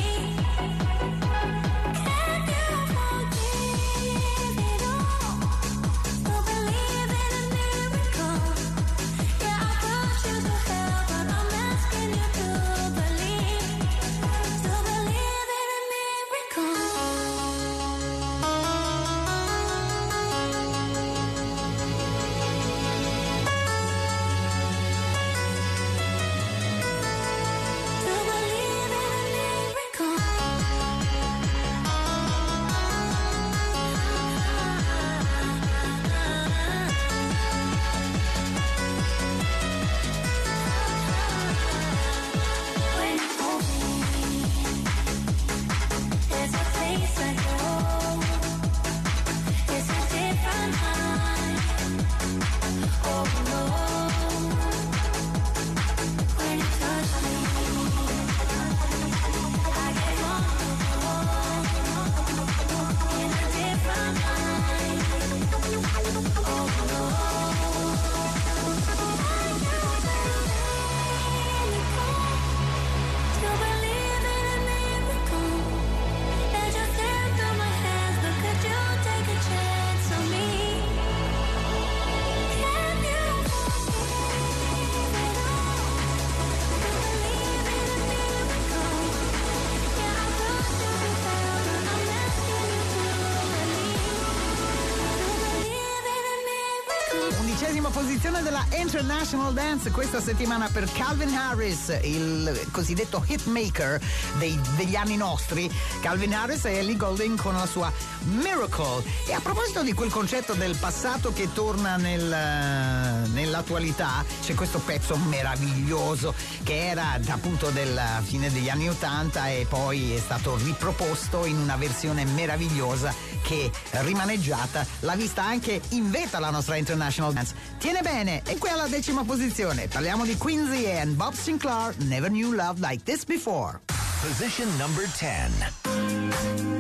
prima posizione della International Dance questa settimana per Calvin Harris, il cosiddetto hitmaker degli anni nostri. Calvin Harris e Ellie Goulding con la sua Miracle. E a proposito di quel concetto del passato che torna nell'attualità, c'è questo pezzo meraviglioso che era appunto della fine degli anni 80 e poi è stato riproposto in una versione meravigliosa che rimaneggiata l'ha vista anche in vetta la nostra International Dance. Tiene bene, e qui alla 10ª posizione parliamo di Quincy and Bob Sinclair, Never Knew Love Like This Before. Position number 10.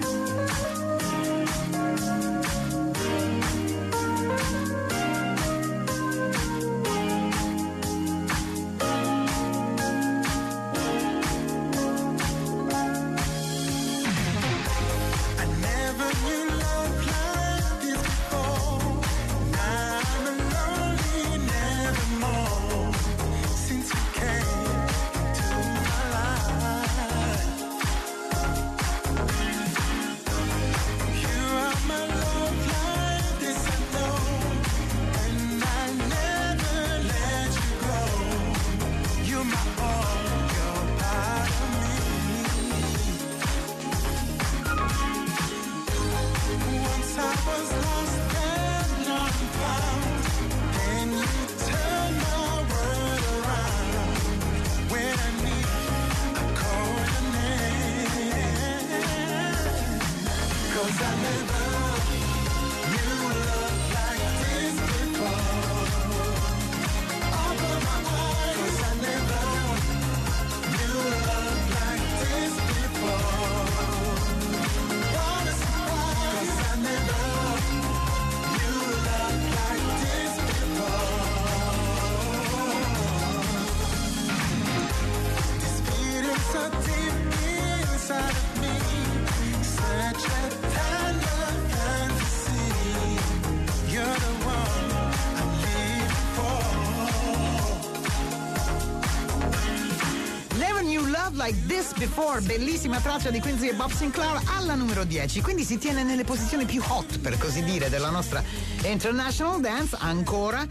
Like This Before, bellissima traccia di Quincy e Bob Sinclair alla numero 10, quindi si tiene nelle posizioni più hot, per così dire, della nostra International Dance ancora,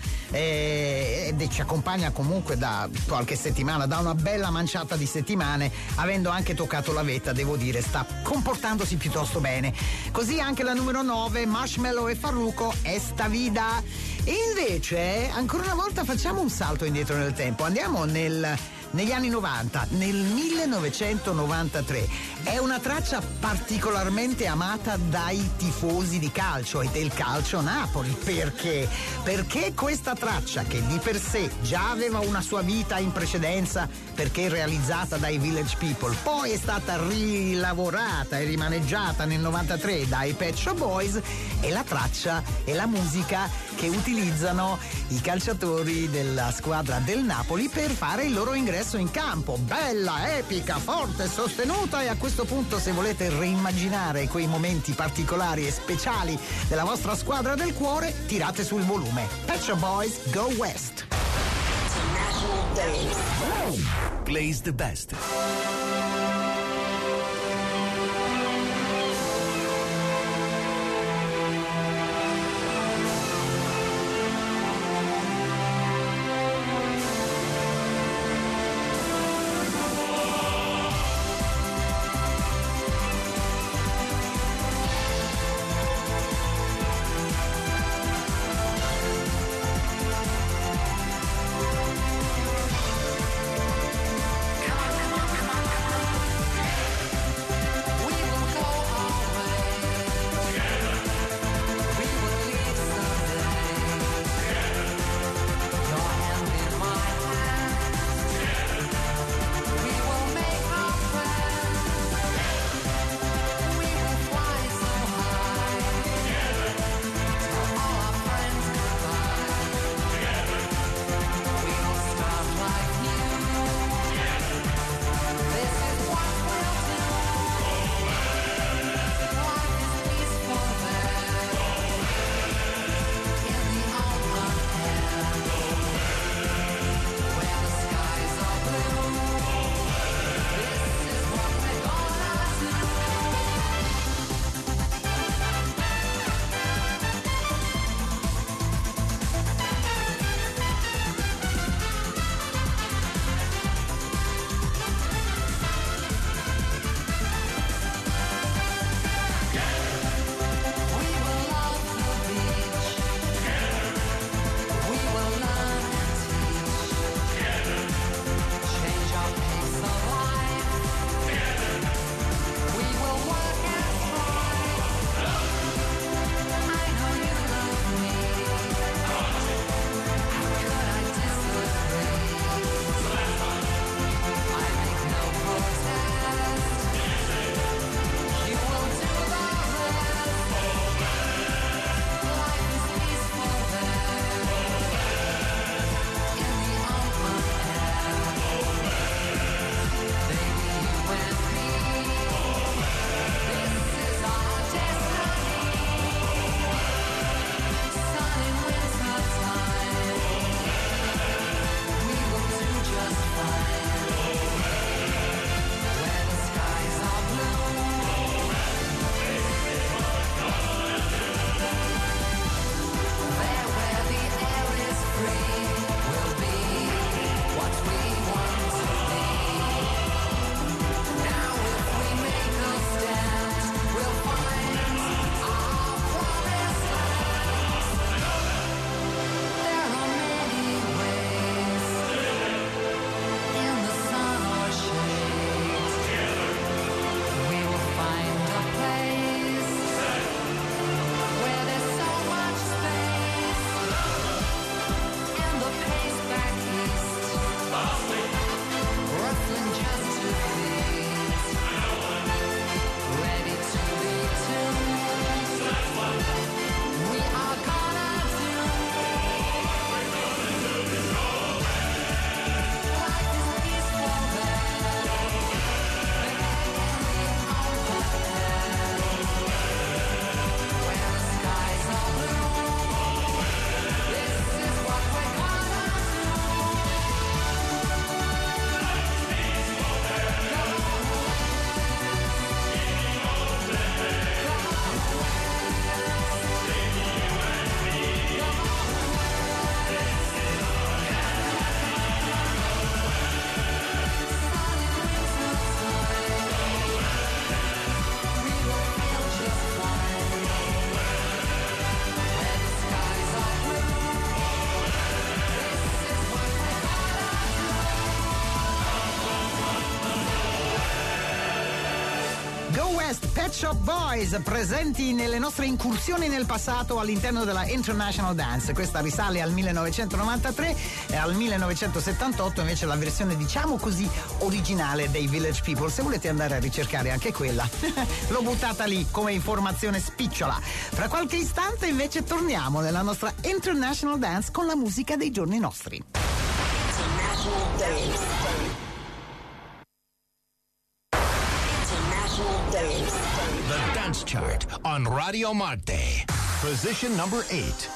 ed ci accompagna comunque da qualche settimana, da una bella manciata di settimane, avendo anche toccato la vetta, devo dire, sta comportandosi piuttosto bene. Così anche la numero 9, Marshmello e Farruko, Esta Vida. E invece, ancora una volta facciamo un salto indietro nel tempo, andiamo negli anni 90, nel 1993. È una traccia particolarmente amata dai tifosi di calcio e del calcio Napoli. Perché? Perché questa traccia, che di per sé già aveva una sua vita in precedenza perché realizzata dai Village People, poi è stata rilavorata e rimaneggiata nel 93 dai Pet Shop Boys, è la traccia e la musica che utilizzano i calciatori della squadra del Napoli per fare il loro ingresso in campo. Bella, epica, forte, sostenuta. E a questo punto, se volete reimmaginare quei momenti particolari e speciali della vostra squadra del cuore, tirate sul volume. Pet Shop Boys, Go West. Plays the best. Come on, West, Pet Shop Boys, presenti nelle nostre incursioni nel passato all'interno della International Dance. Questa risale al 1993 e al 1978 invece la versione, diciamo così, originale dei Village People. Se volete andare a ricercare anche quella, l'ho buttata lì come informazione spicciola. Fra qualche istante invece torniamo nella nostra International Dance con la musica dei giorni nostri. International Dance. International Dance. The Dance Chart on Radio Marte. Position number 8.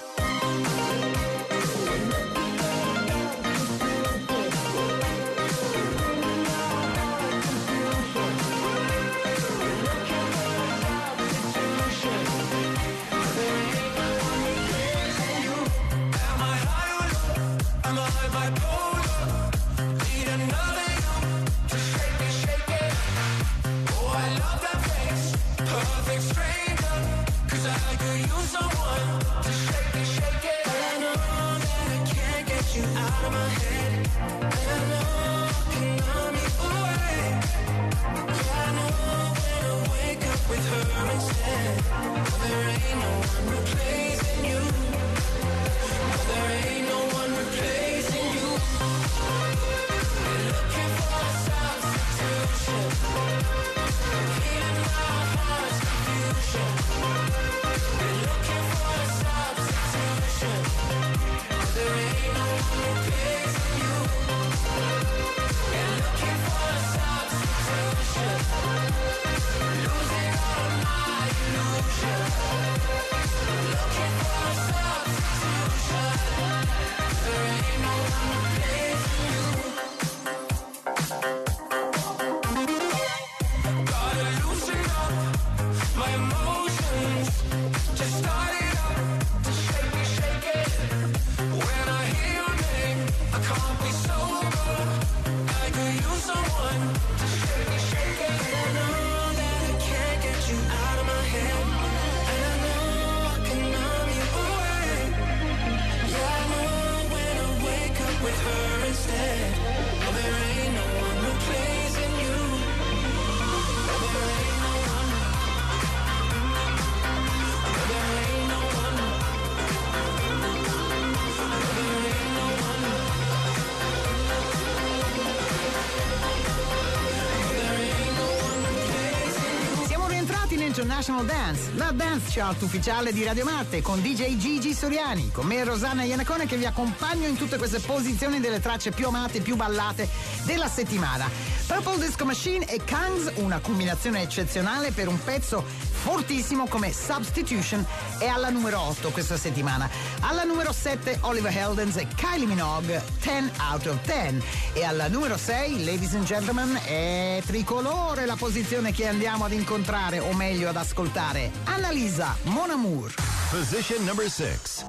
International Dance, la dance chart ufficiale di Radio Marte con DJ Gigi Soriani, con me Rosanna Iannacone che vi accompagno in tutte queste posizioni delle tracce più amate, più ballate della settimana. Purple Disco Machine e Kangs, una combinazione eccezionale per un pezzo fortissimo come Substitution, è alla numero 8 questa settimana. Alla numero 7 Oliver Heldens e Kylie Minogue, 10 out of 10. E alla numero 6, ladies and gentlemen, è tricolore la posizione che andiamo ad incontrare, o meglio ad ascoltare. Annalisa, Mon Amour. Position number 6.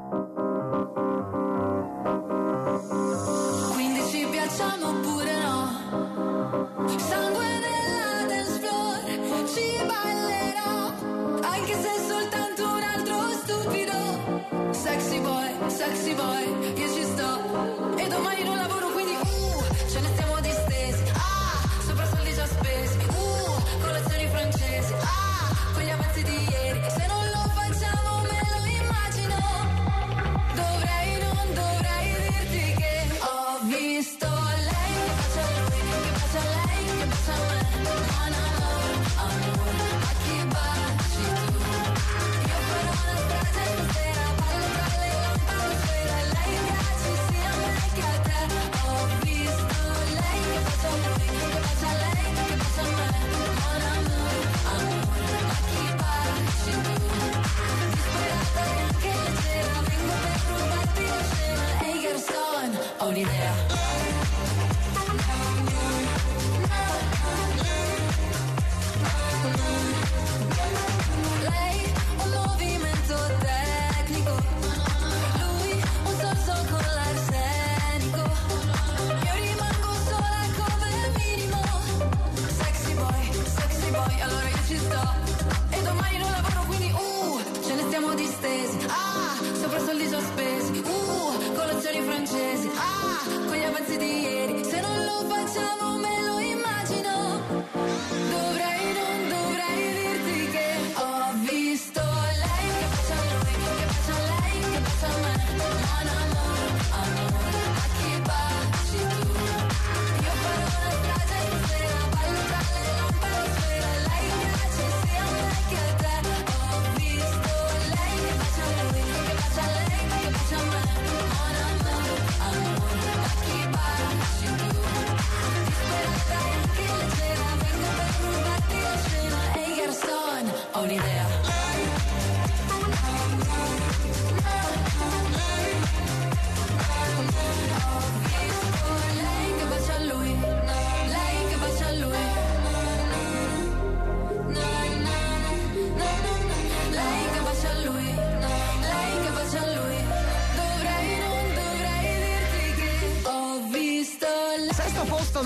Quindi ci piacciamo oppure no? Sangue nella dance floor, ci ballerò, anche se è soltanto un altro stupido. Sexy boy, io ci sto. E domani non lavoro, quindi ce ne stiamo distesi. Sopra soldi già spesi. Colazioni francesi. Quegli avanzi di ieri. E se non lo facciamo me lo immagino. Non dovrei dirti che ho visto lei che bacia a lui, che bacia a lei, che bacia a me. Amor, a chi baci tu? Io farò una strage stasera, ballo tra le lampade, lei piace sia a me che a te.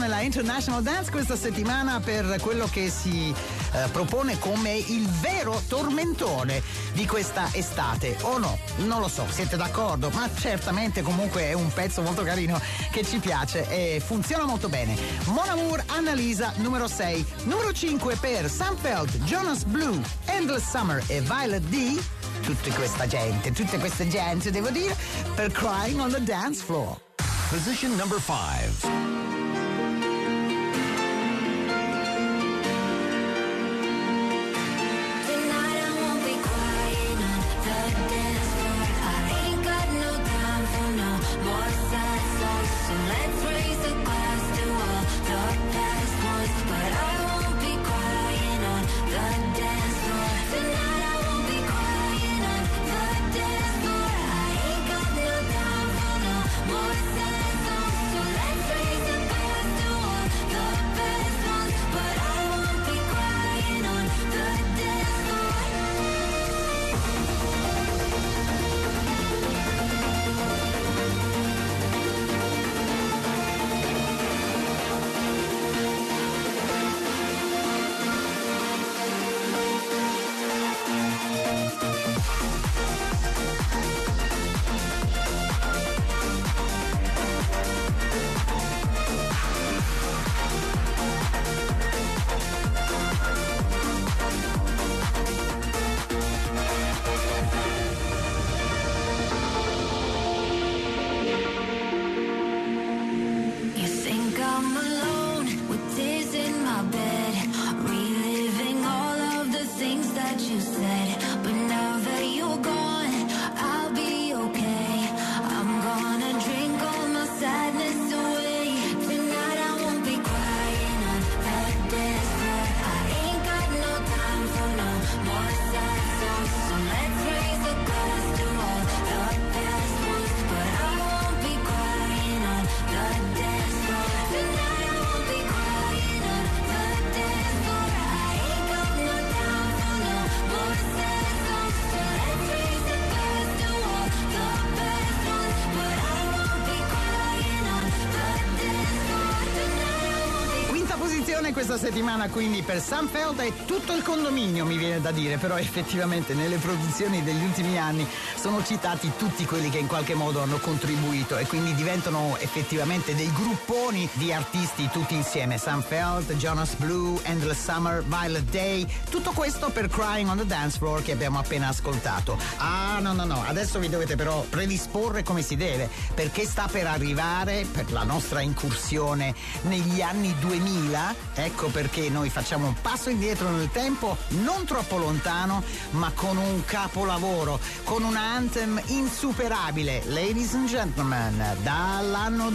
nella International Dance questa settimana per quello che si propone come il vero tormentone di questa estate, o no? Non lo so, siete d'accordo? Ma certamente comunque è un pezzo molto carino che ci piace e funziona molto bene. Mon Amour, Annalisa, numero 6. Numero 5 per Sam Feld, Jonas Blue, Endless Summer e Violet D. Tutta questa gente, devo dire, per Crying on the Dance Floor. Position number 5. Questa settimana quindi per Sam Feld e tutto il condominio, mi viene da dire, però effettivamente nelle produzioni degli ultimi anni sono citati tutti quelli che in qualche modo hanno contribuito e quindi diventano effettivamente dei grupponi di artisti tutti insieme. Sam Feld, Jonas Blue, Endless Summer, Violet Day, tutto questo per Crying on the Dance Floor che abbiamo appena ascoltato. Ah no, adesso vi dovete però predisporre come si deve, perché sta per arrivare per la nostra incursione negli anni 2000. Ecco perché noi facciamo un passo indietro nel tempo, non troppo lontano, ma con un capolavoro, con un anthem insuperabile. Ladies and gentlemen, dall'anno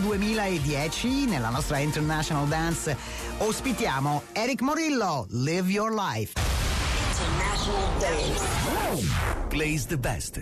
2010 nella nostra International Dance ospitiamo Erick Morillo, Live Your Life. International Dance. Plays the best.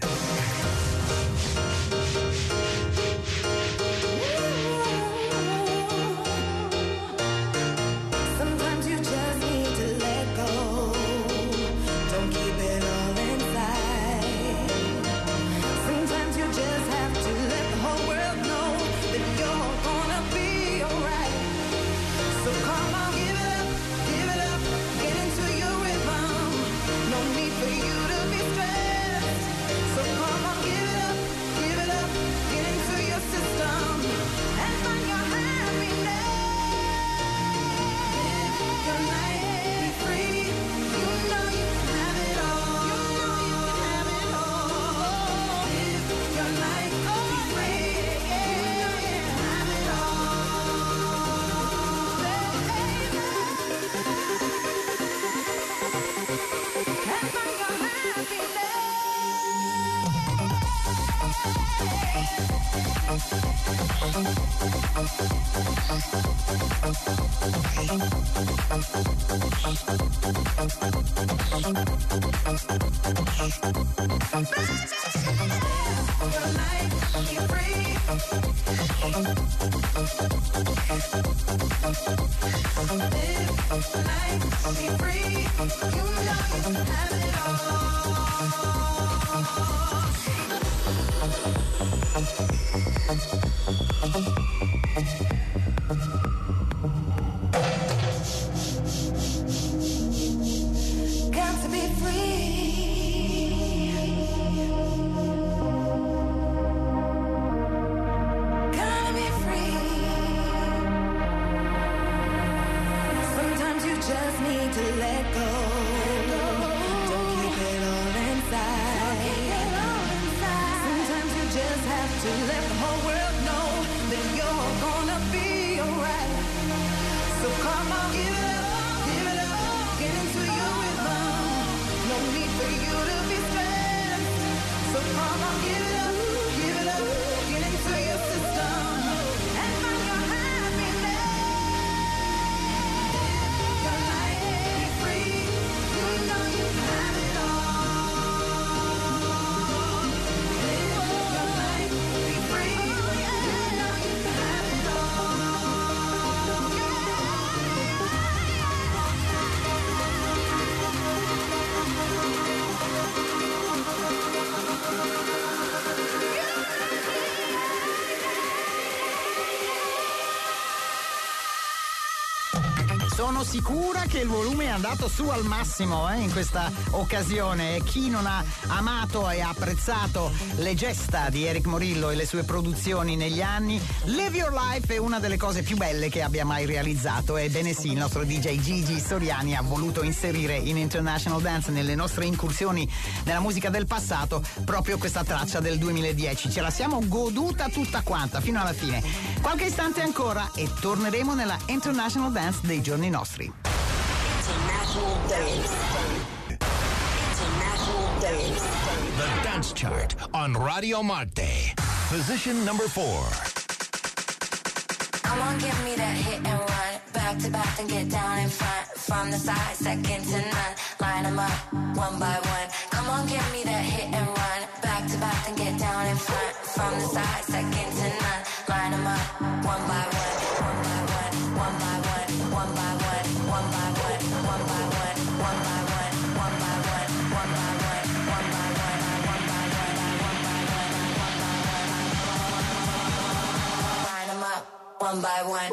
Sono sicura che il volume è andato su al massimo in questa occasione, e chi non ha amato e apprezzato le gesta di Erick Morillo e le sue produzioni negli anni, Live Your Life è una delle cose più belle che abbia mai realizzato. Ebbene sì, il nostro DJ Gigi Soriani ha voluto inserire in International Dance, nelle nostre incursioni nella musica del passato, proprio questa traccia del 2010. Ce la siamo goduta tutta quanta fino alla fine. Qualche istante ancora e torneremo nella International Dance dei giorni nostri. International Dance. International Dance. The Dance Chart on Radio Marte. Position number 4. Come on, give me that hit and run. Back to back and get down in front. From the side, second to none. Line them up, one by one. Come on, give me that hit and run. Back to back and get down in front. From the side, second to none. Line them up, one by one. One by one, one by one. One by one, one by one. One by one, one by one. One by one, one by one. One by one, one by one. One by one, line them up, one by one.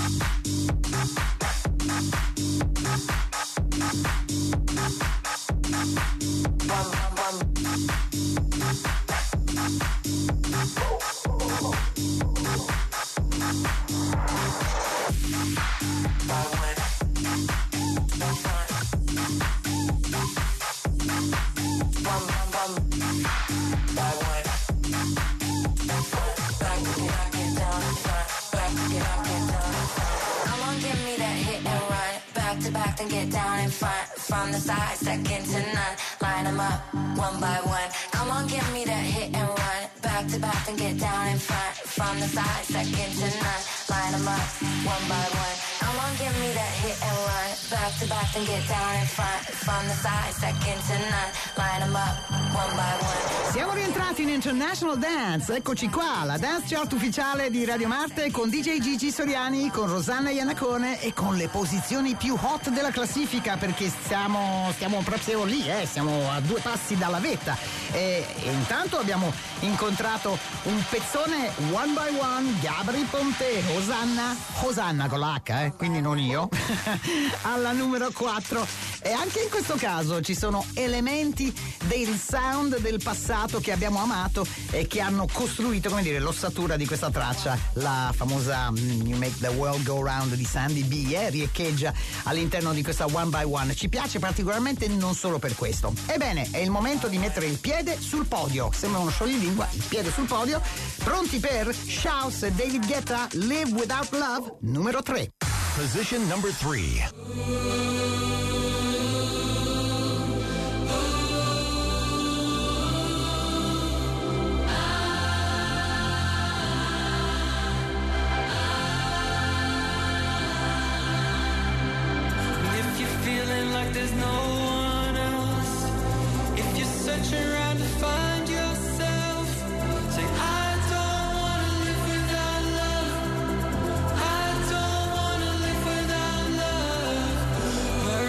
And get down in front, from the side, second to none. Line them up, one by one. Come on, give me that hit and run. Back to back and get down in front, from the side, second to none. Line them up, one by one. Come on, give me that hit and run. Back to back and get down in front, from the side, second to none. Line them up, one by one. Siamo rientrati in International Dance, eccoci qua, la dance chart ufficiale di Radio Marte con DJ Gigi Soriani, con Rosanna Iannacone e con le posizioni più hot della classifica, perché stiamo proprio lì, siamo a 2 passi dalla vetta. E intanto abbiamo incontrato un pezzone one by one, Gabri Ponte, Hosanna con l'H, quindi non io, alla numero 4. E anche in questo caso ci sono elementi del sound del passato che abbiamo amato e che hanno costruito, come dire, l'ossatura di questa traccia. La famosa You Make the World Go Round di Sandy B riecheggia all'interno di questa One by One. Ci piace particolarmente non solo per questo. Ebbene, è il momento di mettere il piede sul podio. Sembra uno scioglilingua, il piede sul podio. Pronti per Shouse e David Guetta, Live Without Love, numero 3. Position number 3. There's no one else. If you search around to find yourself, say I don't wanna live without love. I don't wanna live without love.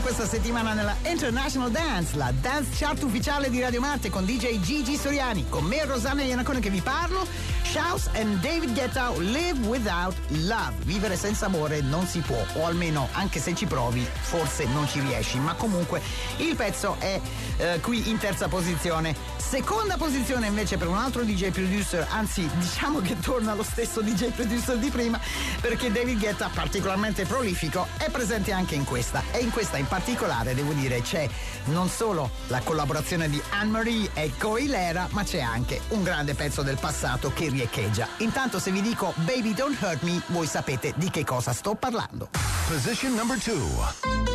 questa settimana nella International Dance, la dance chart ufficiale di Radio Marte con DJ Gigi Soriani, con me Rosanna Iannacone che vi parlo. Shouse and David Guetta, Live Without Love. Vivere senza amore non si può, o almeno anche se ci provi forse non ci riesci, ma comunque il pezzo è qui in terza posizione. Seconda posizione invece per un altro DJ producer, anzi diciamo che torna lo stesso DJ producer di prima, perché David Guetta, particolarmente prolifico, è presente anche in questa, e in questa in particolare devo dire c'è non solo la collaborazione di Anne-Marie e Coilera, ma c'è anche un grande pezzo del passato che riecheggia. Intanto se vi dico Baby Don't Hurt Me, voi sapete di che cosa sto parlando. Position number 2.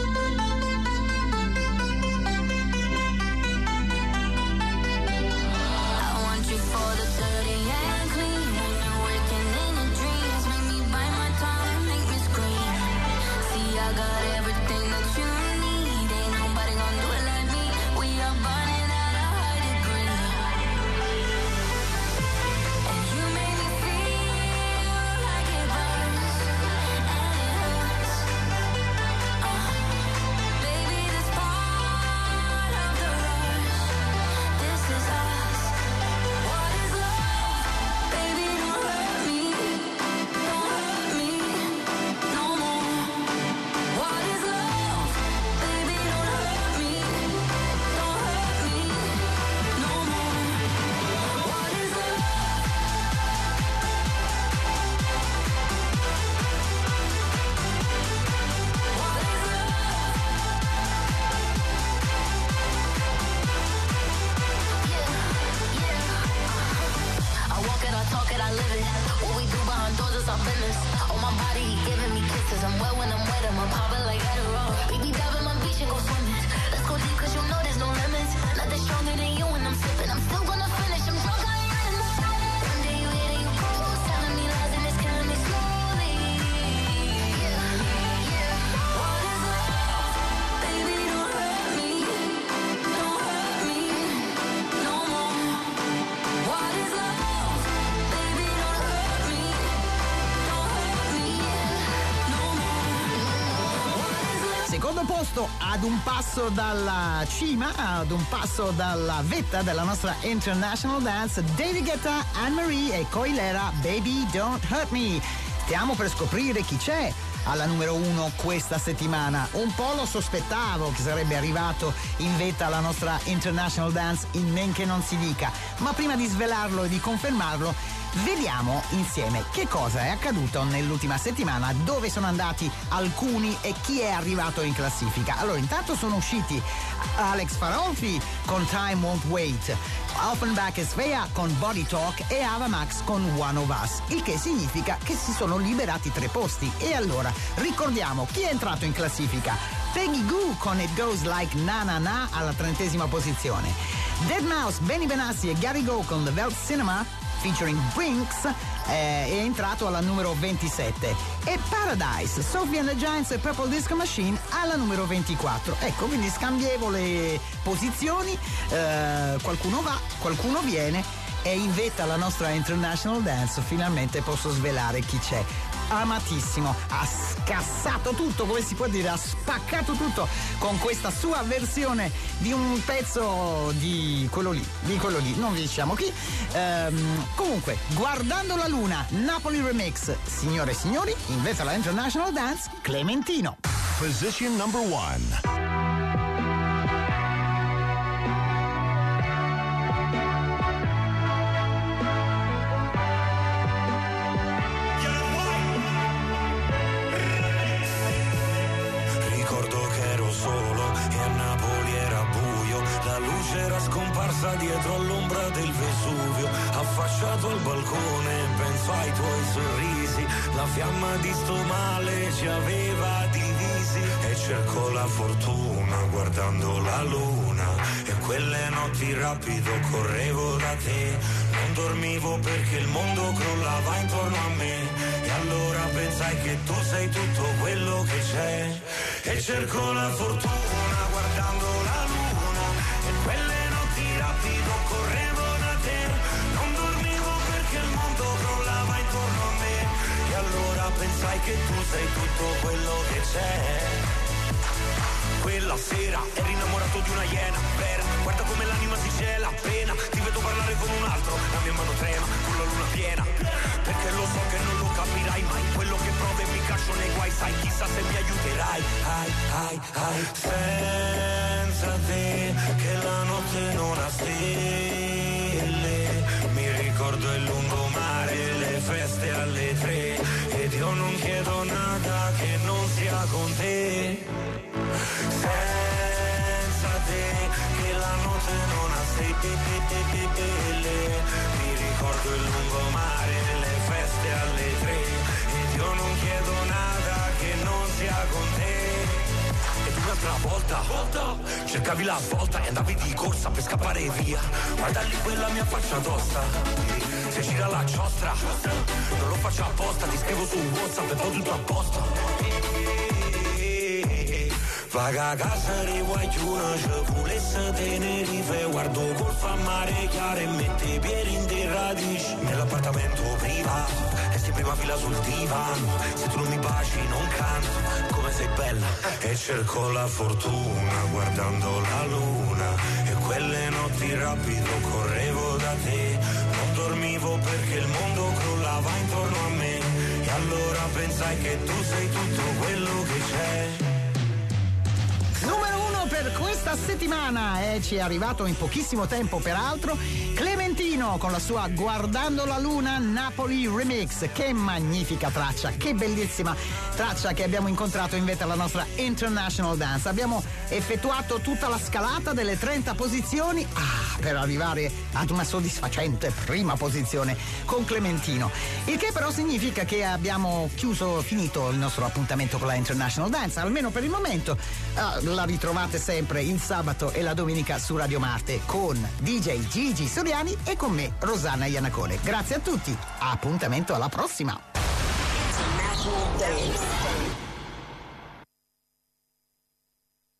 Ad un passo dalla cima, ad un passo dalla vetta della nostra International Dance, David Guetta, Anne-Marie e Coilera, Baby Don't Hurt Me. Stiamo per scoprire chi c'è alla numero 1 questa settimana. Un po' lo sospettavo che sarebbe arrivato in vetta alla nostra International Dance in men che non si dica, ma prima di svelarlo e di confermarlo, vediamo insieme che cosa è accaduto nell'ultima settimana, dove sono andati alcuni e chi è arrivato in classifica. Allora, intanto sono usciti Alex Farolfi con Time Won't Wait, Offenbach e Svea con Body Talk e Ava Max con One of Us, il che significa che si sono liberati 3 posti. E allora ricordiamo chi è entrato in classifica: Peggy Goo con It Goes Like Na Na Na alla 30ª posizione, Deadmau5, Benny Benassi e Gary Go con The Velt Cinema featuring Brinks è entrato alla numero 27, e Paradise, Sophie and the Giants e Purple Disco Machine alla numero 24. Ecco, quindi scambievo le posizioni, qualcuno va, qualcuno viene, e in vetta alla nostra International Dance finalmente posso svelare chi c'è. Amatissimo, ha scassato tutto, come si può dire, ha spaccato tutto con questa sua versione di un pezzo di quello lì, non vi diciamo chi. Comunque, Guardando la Luna, Napoli Remix, signore e signori, in vetta alla International Dance, Clementino. Position number 1. Dietro all'ombra del Vesuvio, affacciato al balcone, penso ai tuoi sorrisi, la fiamma di sto male ci aveva divisi, e cerco la fortuna guardando la luna, e quelle notti rapido correvo da te, non dormivo perché il mondo crollava intorno a me, e allora pensai che tu sei tutto quello che c'è, e cerco la fortuna guardando la luna, e quelle rapido correvo da te, non dormivo perché il mondo crollava intorno a me, e allora pensai che tu sei tutto quello che c'è. Quella sera eri innamorato di una iena vera. Guarda come l'anima si gela appena ti vedo parlare con un altro. La mia mano trema con la luna piena, perché lo so che non lo capirai mai. Quello che provo e mi caccio nei guai, sai, chissà se mi aiuterai. Senza te che la notte non ha stelle, mi ricordo il lungomare, le feste alle 3, ed io non chiedo nada che non sia con te. Senza te che la notte non ha stelle, mi ricordo il lungomare, le feste alle 3, ed io non chiedo nada che non sia con te. Ed un'altra volta cercavi la svolta e andavi di corsa per scappare via. Guarda lì quella mia faccia tosta, se gira la giostra non lo faccio apposta, ti scrivo su WhatsApp e poi tutto a posto. Vaga a casa di qualcuno, ci volesse Tenerife, guardo golfo a mare chiaro e mette i piedi in terra nell'appartamento privato, resti in prima fila sul divano, se tu non mi baci non canto, come sei bella, e cerco la fortuna guardando la luna, e quelle notti rapido correvo da te, non dormivo perché il mondo crollava intorno a me, e allora pensai che tu sei tutto quello che c'è. Numero 1 per questa settimana ci è arrivato in pochissimo tempo peraltro Clementino con la sua Guardando la Luna Napoli Remix. Che magnifica traccia, che bellissima traccia che abbiamo incontrato invece alla nostra International Dance. Abbiamo effettuato tutta la scalata delle 30 posizioni per arrivare ad una soddisfacente prima posizione con Clementino, il che però significa che abbiamo finito il nostro appuntamento con la International Dance, almeno per il momento. La ritrovate sempre il sabato e la domenica su Radio Marte con DJ Gigi Soriani e con me Rosanna Iannacone. Grazie a tutti, appuntamento alla prossima. International Dance.